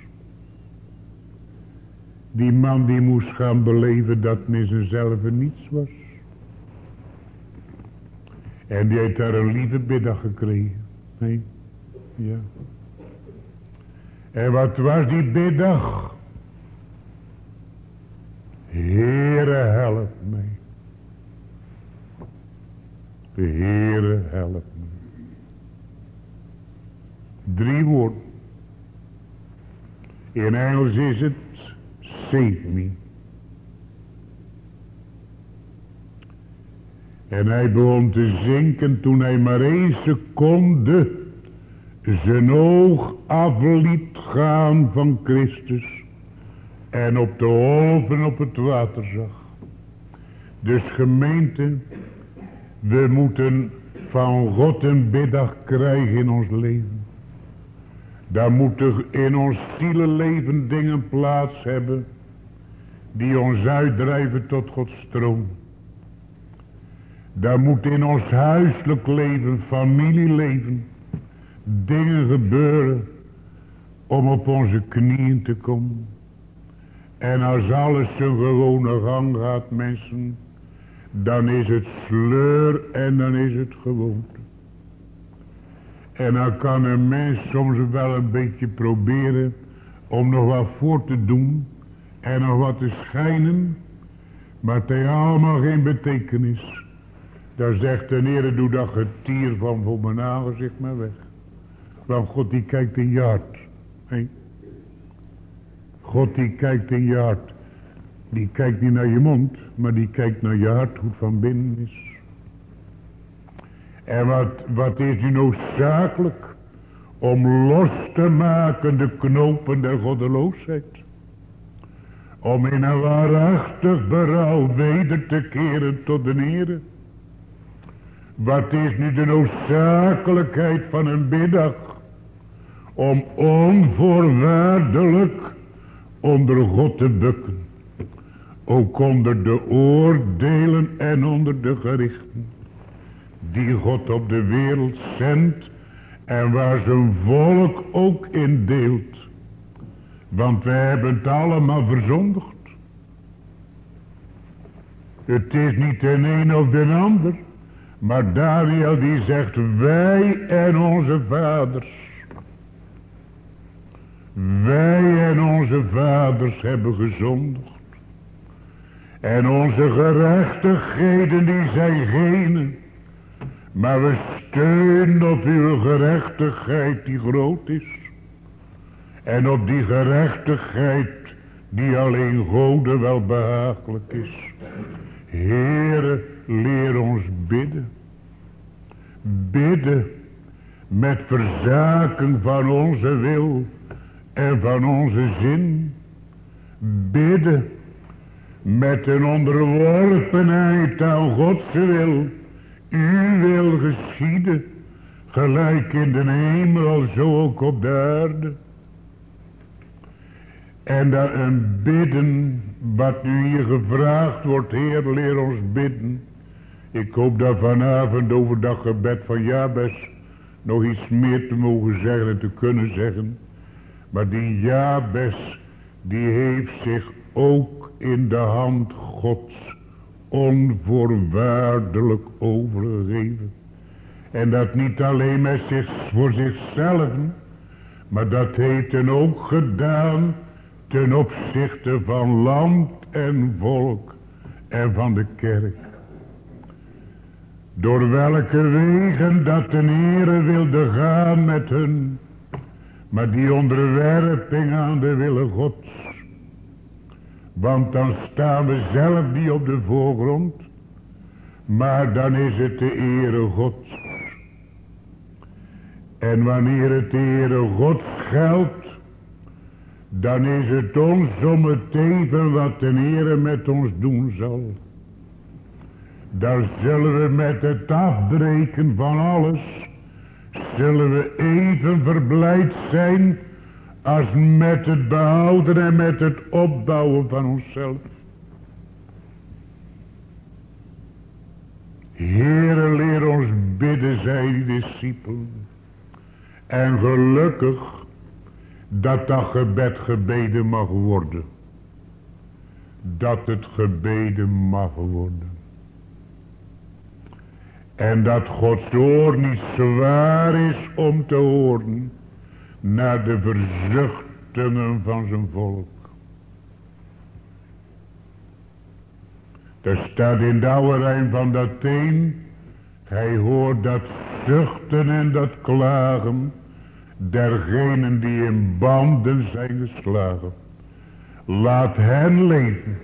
Die man die moest gaan beleven dat het in zichzelf niets was. En die heeft daar een lieve biddag gekregen. Nee, ja. En wat was die biddag? Heere help mij. De Heere help mij. Drie woorden. In Engels is het save me. En hij begon te zinken toen hij maar één seconde zijn oog afliet gaan van Christus. En op de golven op het water zag. Dus gemeente, we moeten van God een biddag krijgen in ons leven. Daar moeten in ons zielenleven dingen plaats hebben die ons uitdrijven tot Gods troon. Daar moet in ons huiselijk leven, familieleven, dingen gebeuren om op onze knieën te komen. En als alles zijn gewone gang gaat, mensen, dan is het sleur en dan is het gewoonte. En dan kan een mens soms wel een beetje proberen om nog wat voor te doen en nog wat te schijnen, maar het heeft allemaal geen betekenis. Dan zegt de Heer, doe dat getier van voor mijn aangezicht maar weg. Want God die kijkt in je hart. He? God die kijkt in je hart. Die kijkt niet naar je mond, maar die kijkt naar je hart, hoe het van binnen is. En wat, wat is nu noodzakelijk? Om los te maken de knopen der goddeloosheid. Om in een waarachtig berouw weder te keren tot de Heere. Wat is nu de noodzakelijkheid van een biddag? Om onvoorwaardelijk onder God te bukken. Ook onder de oordelen en onder de gerichten. Die God op de wereld zendt. En waar zijn volk ook in deelt. Want wij hebben het allemaal verzondigd. Het is niet de een of de ander. Maar Daniel die zegt, wij en onze vaders. Wij en onze vaders hebben gezondigd. En onze gerechtigheden die zijn geen. Maar we steunen op uw gerechtigheid die groot is. En op die gerechtigheid die alleen Gode wel behagelijk is. Heere, leer ons bidden. Bidden met verzaken van onze wil en van onze zin. Bidden met een onderworpenheid aan Gods wil. Uw wil geschieden, gelijk in de hemel, zo ook op de aarde. En dat een bidden, wat nu hier gevraagd wordt, Heer, leer ons bidden. Ik hoop dat vanavond over dat gebed van Jabes nog iets meer te mogen zeggen en te kunnen zeggen. Maar die Jabes, die heeft zich ook in de hand Gods onvoorwaardelijk overgegeven. En dat niet alleen met zich, voor zichzelf, maar dat heeft hij ook gedaan ten opzichte van land en volk en van de kerk. Door welke wegen dat de Heere wilde gaan met hun, maar die onderwerping aan de wille Gods. Want dan staan we zelf niet op de voorgrond, maar dan is het de Heere Gods. En wanneer het de Heere Gods geldt, dan is het ons om het even wat de Heere met ons doen zal. Dan zullen we met het afbreken van alles, zullen we even verblijd zijn als met het behouden en met het opbouwen van onszelf. Heere, leer ons bidden, zei die discipelen. En gelukkig dat dat gebed gebeden mag worden. Dat het gebeden mag worden. En dat Gods oor niet zwaar is om te horen naar de verzuchtingen van zijn volk. Er staat in de oude rijm van dat teen, hij hoort dat zuchten en dat klagen dergenen die in banden zijn geslagen. Laat hen leven.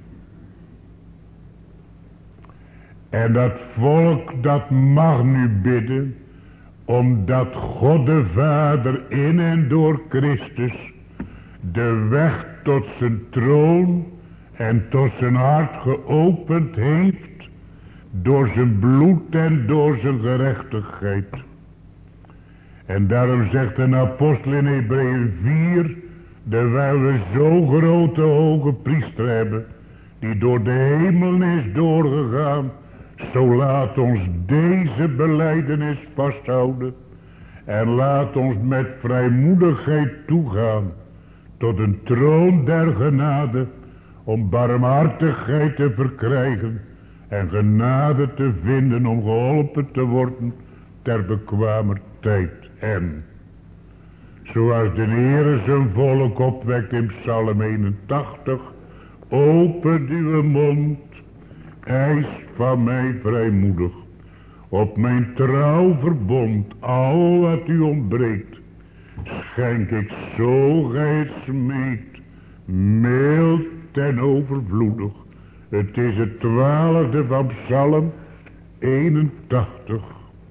En dat volk dat mag nu bidden, omdat God de Vader in en door Christus de weg tot zijn troon en tot zijn hart geopend heeft door zijn bloed en door zijn gerechtigheid. En daarom zegt een apostel in Hebreeën vier, terwijl we zo grote hoge priester hebben, die door de hemel is doorgegaan, zo laat ons deze belijdenis vasthouden en laat ons met vrijmoedigheid toegaan tot een troon der genade om barmhartigheid te verkrijgen en genade te vinden om geholpen te worden ter bekwamer tijd. En zoals de Heere zijn volk opwekt in Psalm eenentachtig, open uw mond, eis van mij vrijmoedig, op mijn trouw verbond, al wat u ontbreekt, schenk ik zo gij het smeekt, mild en overvloedig. Het is het twaalfde van Psalm eenentachtig.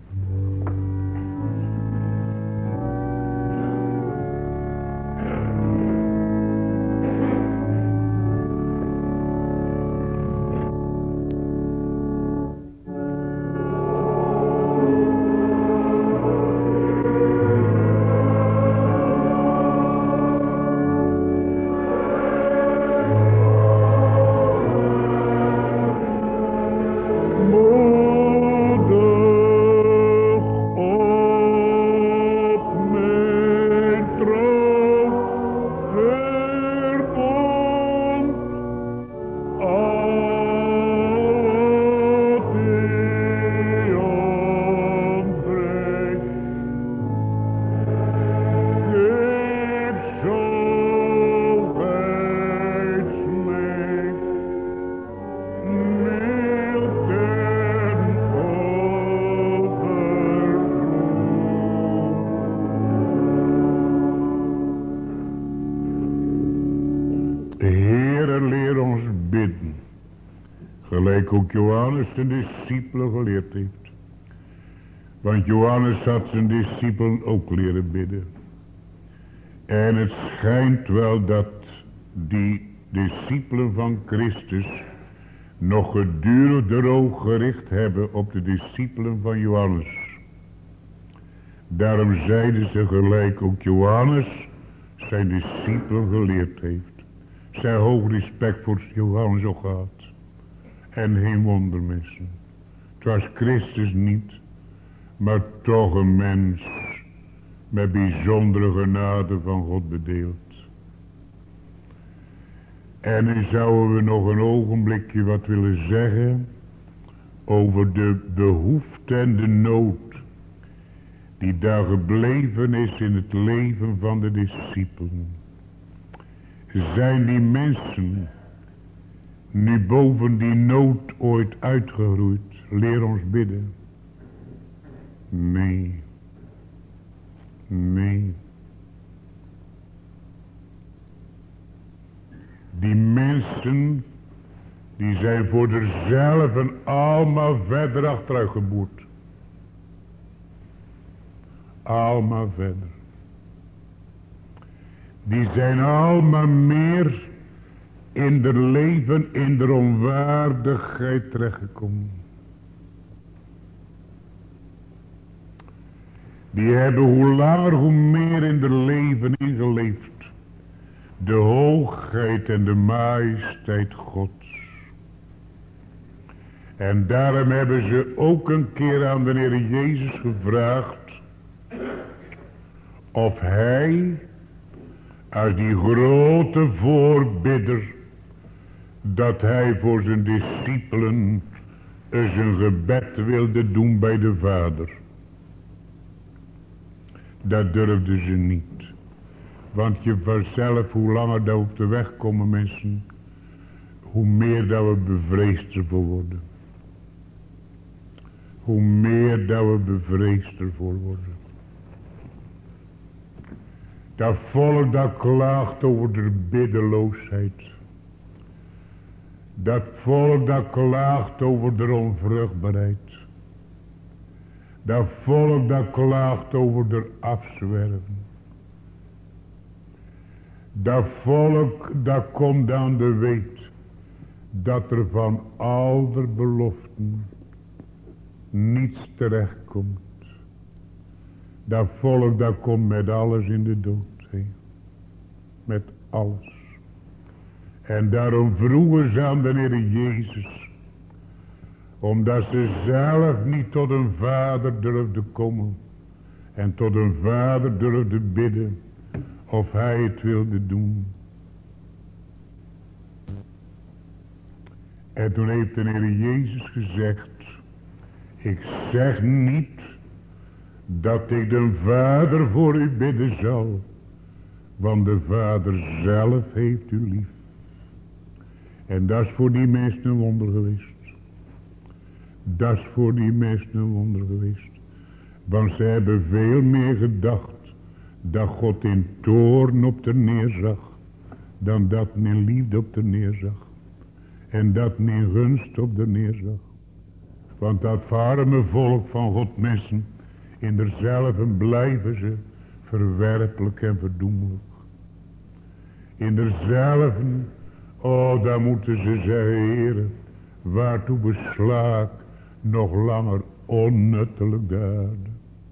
Ook Johannes de discipelen geleerd heeft. Want Johannes had zijn discipelen ook leren bidden. En het schijnt wel dat die discipelen van Christus nog gedurig de oog gericht hebben op de discipelen van Johannes. Daarom zeiden ze gelijk ook Johannes zijn discipelen geleerd heeft. Zij hoog respect voor Johannes ook gehad. En geen wondermensen. Het was Christus niet, maar toch een mens met bijzondere genade van God bedeeld. En nu zouden we nog een ogenblikje wat willen zeggen over de behoefte en de nood die daar gebleven is in het leven van de discipelen. Zijn die mensen nu boven die nood ooit uitgeroeid? Leer ons bidden. Nee. Nee. Die mensen, die zijn voor zichzelf allemaal verder achteruit geboerd. Allemaal verder. Die zijn allemaal meer in de leven, in de onwaardigheid terechtgekomen. Die hebben hoe langer hoe meer in de leven ingeleefd. De hoogheid en de majesteit Gods. En daarom hebben ze ook een keer aan de Heer Jezus gevraagd of hij als die grote voorbidder, dat hij voor zijn discipelen eens een gebed wilde doen bij de Vader. Dat durfden ze niet. Want je vanzelf, hoe langer dat we op de weg komen mensen, hoe meer dat we bevreesd ervoor worden. Hoe meer dat we bevreesd ervoor worden. Dat volk dat klaagt over de biddeloosheid. Dat volk dat klaagt over de onvruchtbaarheid. Dat volk dat klaagt over de afzwerven. Dat volk dat komt aan de weet dat er van al de beloften niets terechtkomt. Dat volk dat komt met alles in de dood. He. Met alles. En daarom vroegen ze aan de Heer Jezus. Omdat ze zelf niet tot een vader durfden komen. En tot een vader durfden bidden. Of hij het wilde doen. En toen heeft de Heer Jezus gezegd. Ik zeg niet dat ik de Vader voor u bidden zal. Want de Vader zelf heeft u lief. En dat is voor die mensen een wonder geweest. Dat is voor die mensen een wonder geweest. Want ze hebben veel meer gedacht dat God in toorn op de neerzag, dan dat in liefde op de neerzag. En dat in gunst op de neerzag. Want dat arme volk van God mensen, in derzelfde blijven ze verwerpelijk en verdoemelijk. In derzelfde, oh daar moeten ze zeggen, Heere, waartoe besla ik nog langer onnuttelijk daden.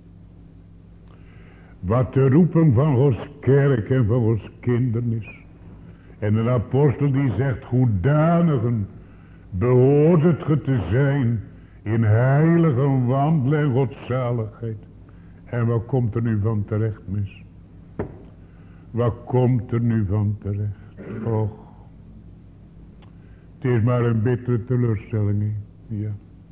Wat de roeping van Gods kerk en van Gods kinderen is. En een apostel die zegt, hoedanigen behoort het ge te zijn in heilige wandelen en godzaligheid. En wat komt er nu van terecht, mis? Wat komt er nu van terecht? Och, het is maar een bittere teleurstelling, he. Ja.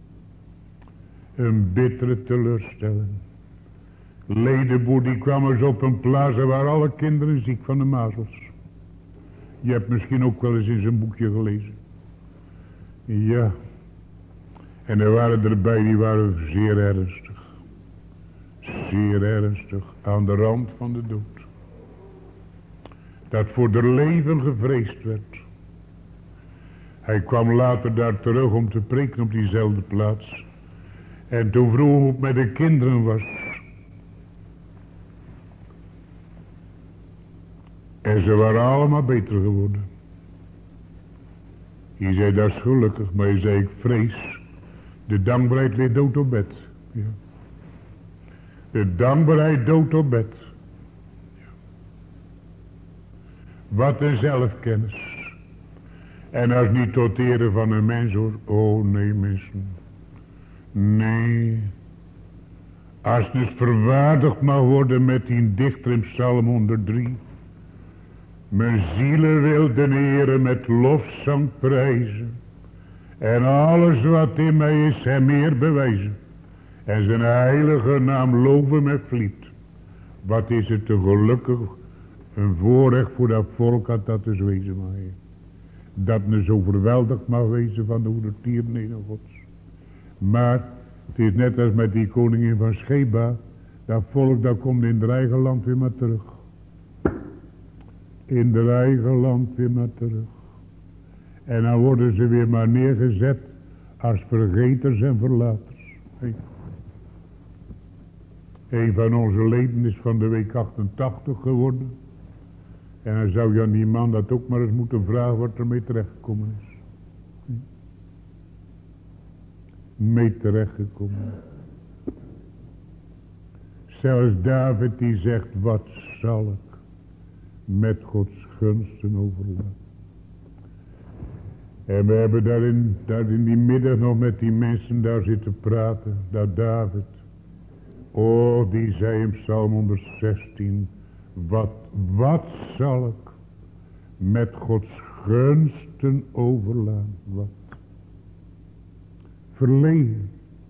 Een bittere teleurstelling. Ledenboer die kwam eens op een plaats waar alle kinderen ziek van de mazels. Je hebt misschien ook wel eens in zijn boekje gelezen. Ja. En er waren erbij die waren zeer ernstig. Zeer ernstig. Aan de rand van de dood. Dat voor de leven gevreesd werd. Hij kwam later daar terug om te preken op diezelfde plaats. En toen vroeg hoe het met de kinderen was. En ze waren allemaal beter geworden. Hij zei, dat is gelukkig. Maar hij zei, ik vrees. De dankbaarheid ligt dood op bed. Ja. De dankbaarheid dood op bed. Ja. Wat een zelfkennis. En als niet tot ere van een mens hoor. Oh nee mensen. Nee. Als het verwaardigd mag worden met die dichter in Psalm honderddrie. Mijn zielen wil de Heere met lofzang prijzen. En alles wat in mij is hem eer bewijzen. En zijn heilige naam loven met vliet. Wat is het te gelukkig. Een voorrecht voor dat volk had dat dus wezen mag. Dat me zo overweldigd mag wezen van de goedertierenheden gods. Maar het is net als met die koningin van Sheba. Dat volk dat komt in het eigen land weer maar terug. In het eigen land weer maar terug. En dan worden ze weer maar neergezet als vergeters en verlaters. Hey. Een van onze leden is van de week achtentachtig geworden. En dan zou je aan die man dat ook maar eens moeten vragen wat er mee terechtgekomen is. Hey. Mee terechtgekomen. Zelfs David die zegt, wat zal ik met Gods gunsten overlaten. En we hebben daar in, daar in die middag nog met die mensen daar zitten praten. Dat David. Oh, die zei in Psalm honderdzestien. Wat, wat zal ik met Gods gunsten overlaten. Wat. Verlegen.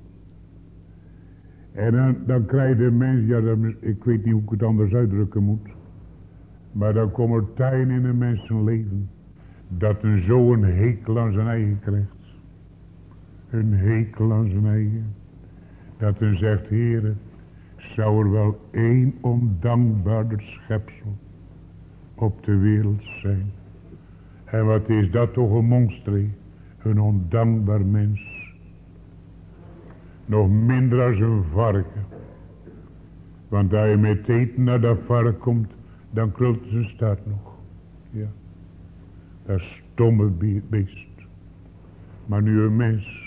En dan, dan krijg je mensen, ja, dan, ik weet niet hoe ik het anders uitdrukken moet. Maar dan komt er tijden in een mensenleven. Dat een zo een hekel aan zijn eigen krijgt. Een hekel aan zijn eigen. Dat een zegt, Heere, zou er wel één ondankbaarder schepsel op de wereld zijn. En wat is dat toch een monster, een ondankbaar mens. Nog minder als een varken. Want als je met eten naar dat varken komt, dan krult zijn staart nog. Ja. Dat stomme beest. Maar nu een mens.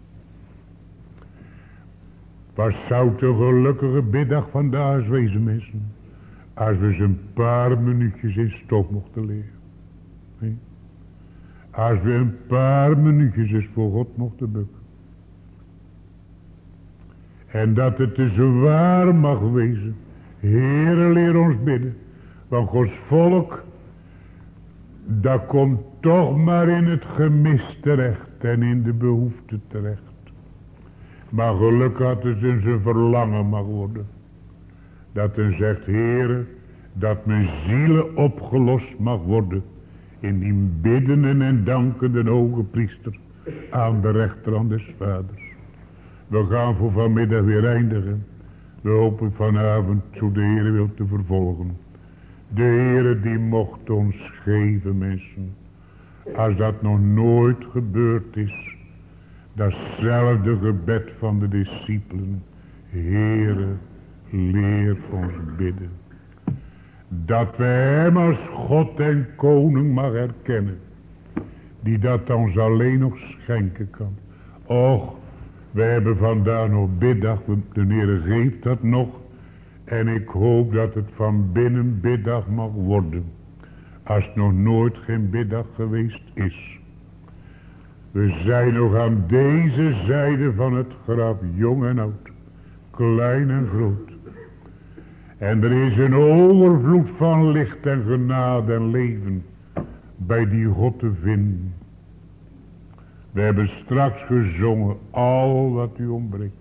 Wat zou de gelukkige biddag vandaag wezen, mensen. Als we ze een paar minuutjes in stof mochten leren. Nee? Als we een paar minuutjes eens voor God mochten bukken. En dat het te zwaar mag wezen. Heere, leer ons bidden. Want Gods volk, dat komt toch maar in het gemis terecht en in de behoefte terecht. Maar gelukkig dat het in zijn verlangen mag worden. Dat men zegt, Heere, dat mijn zielen opgelost mag worden. In die biddende en dankende hoge priester aan de rechterhand des vaders. We gaan voor vanmiddag weer eindigen. We hopen vanavond zo de Heere wil te vervolgen. De Heere die mocht ons geven, mensen. Als dat nog nooit gebeurd is. Datzelfde gebed van de discipelen. Heere, leer ons bidden. Dat we hem als God en koning mag erkennen. Die dat ons alleen nog schenken kan. Och, we hebben vandaag nog biddag. De Heere geeft dat nog. En ik hoop dat het van binnen biddag mag worden. Als het nog nooit geen biddag geweest is. We zijn nog aan deze zijde van het graf. Jong en oud. Klein en groot. En er is een overvloed van licht en genade en leven. Bij die God te vinden. We hebben straks gezongen. Al wat u ontbreekt.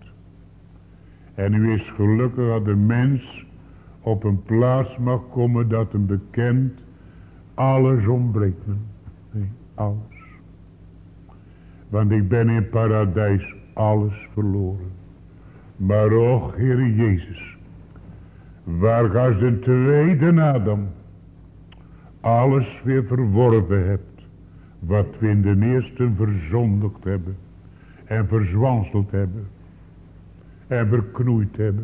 En u is gelukkig dat de mens op een plaats mag komen dat hem bekent. Alles ontbreekt me. Nee, alles. Want ik ben in paradijs alles verloren. Maar och, Heere Jezus. Waar als de tweede Adam alles weer verworven hebt. Wat we in de eerste verzondigd hebben. En verzwanseld hebben. En verknoeid hebben.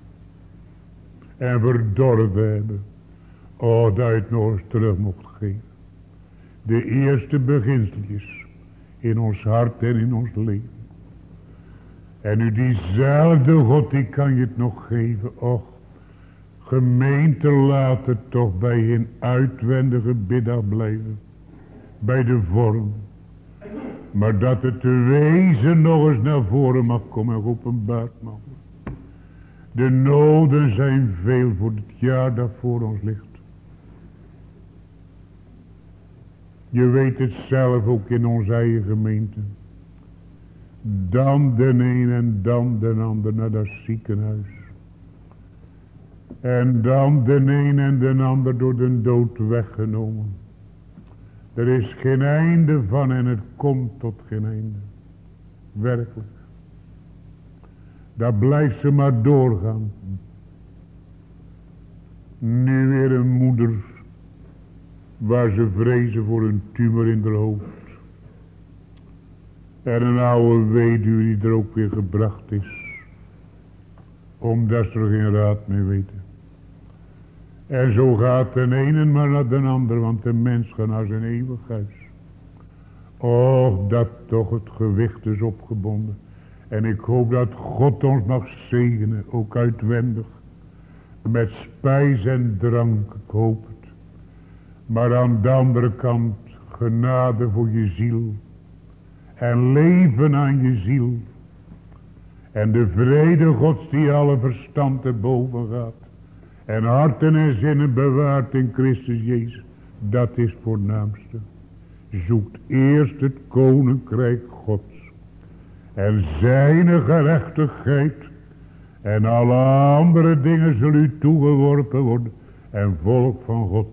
En verdorven hebben. Oh, dat je het nog eens terug mocht geven. De eerste beginseltjes. In ons hart en in ons leven. En nu diezelfde God, die kan je het nog geven. Och, gemeente, laat het toch bij een uitwendige biddag blijven. Bij de vorm. Maar dat het te wezen nog eens naar voren mag komen en geopenbaard mag worden. De noden zijn veel voor het jaar dat voor ons ligt. Je weet het zelf ook in onze eigen gemeente. Dan de een en dan de ander naar dat ziekenhuis. En dan de een en de ander door de dood weggenomen. Er is geen einde van en het komt tot geen einde. Werkelijk. Daar blijft ze maar doorgaan. Nu weer een moeder. Waar ze vrezen voor een tumor in haar hoofd. En een oude weduwe die er ook weer gebracht is. Omdat ze er geen raad mee weten. En zo gaat de ene maar naar de ander. Want de mens gaat naar zijn eeuwig huis. Och, dat toch het gewicht is opgebonden. En ik hoop dat God ons mag zegenen. Ook uitwendig. Met spijs en drank. Ik hoop het. Maar aan de andere kant. Genade voor je ziel. En leven aan je ziel. En de vrede Gods die alle verstand te boven gaat. En harten en zinnen bewaart in Christus Jezus. Dat is het voornaamste. Zoekt eerst het koninkrijk Gods. En zijne gerechtigheid. En alle andere dingen zullen u toegeworpen worden. En volk van God.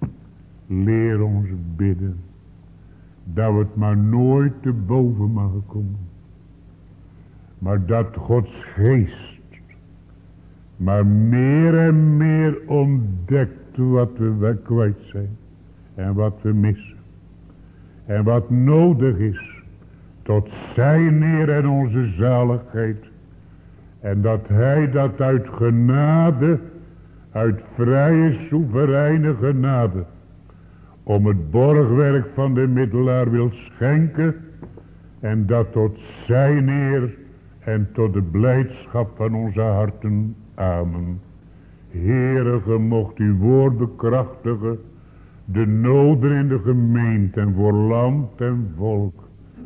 Leer ons bidden. Dat we het maar nooit te boven mogen komen. Maar dat Gods geest. Maar meer en meer ontdekt wat we wel kwijt zijn. En wat we missen. En wat nodig is. Tot zijn eer en onze zaligheid. En dat hij dat uit genade. Uit vrije soevereine genade. Om het borgwerk van de middelaar wil schenken. En dat tot zijn eer. En tot de blijdschap van onze harten. Amen. Heere, ge mocht uw woord bekrachtigen. De noden in de gemeente. En voor land en volk.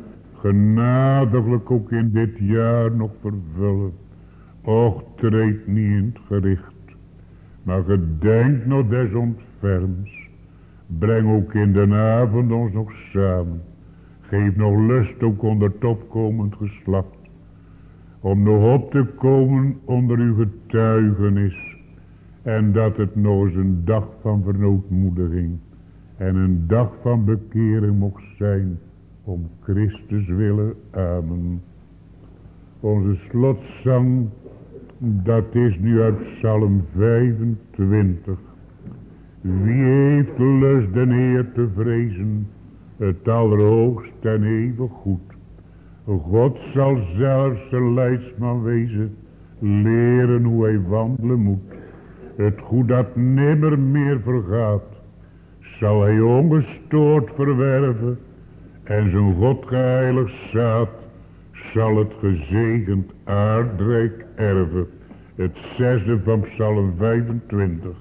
Genadiglijk ook in dit jaar nog vervullen. Och, treed niet in het gericht. Maar gedenk nog des ontferms. Breng ook in de avond ons nog samen. Geef nog lust ook onder het opkomend geslacht. Om nog op te komen onder uw getuigenis. En dat het nog eens een dag van vernootmoediging. En een dag van bekering mocht zijn. Om Christus willen. Amen. Onze slotzang. Dat is nu uit Psalm vijfentwintig. Wie heeft lust den Heer te vrezen, het allerhoogst en eeuwig goed. God zal zelfs zijn leidsman wezen, leren hoe hij wandelen moet. Het goed dat nimmer meer vergaat, zal hij ongestoord verwerven. En zijn God geheiligd zaad, zal het gezegend aardrijk erven. Het zesde van Psalm vijfentwintig.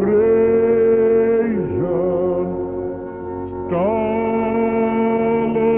Stalen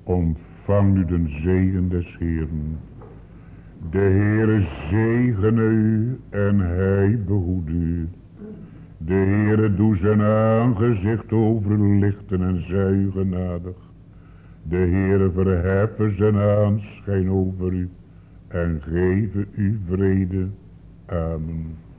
Ontvang nu de zegen des Heeren. De Heere zegene u en hij behoede u. De Heere doe zijn aangezicht over u lichten en zij u genadig. De Heere verheffen zijn aanschijn over u en geven u vrede. Amen.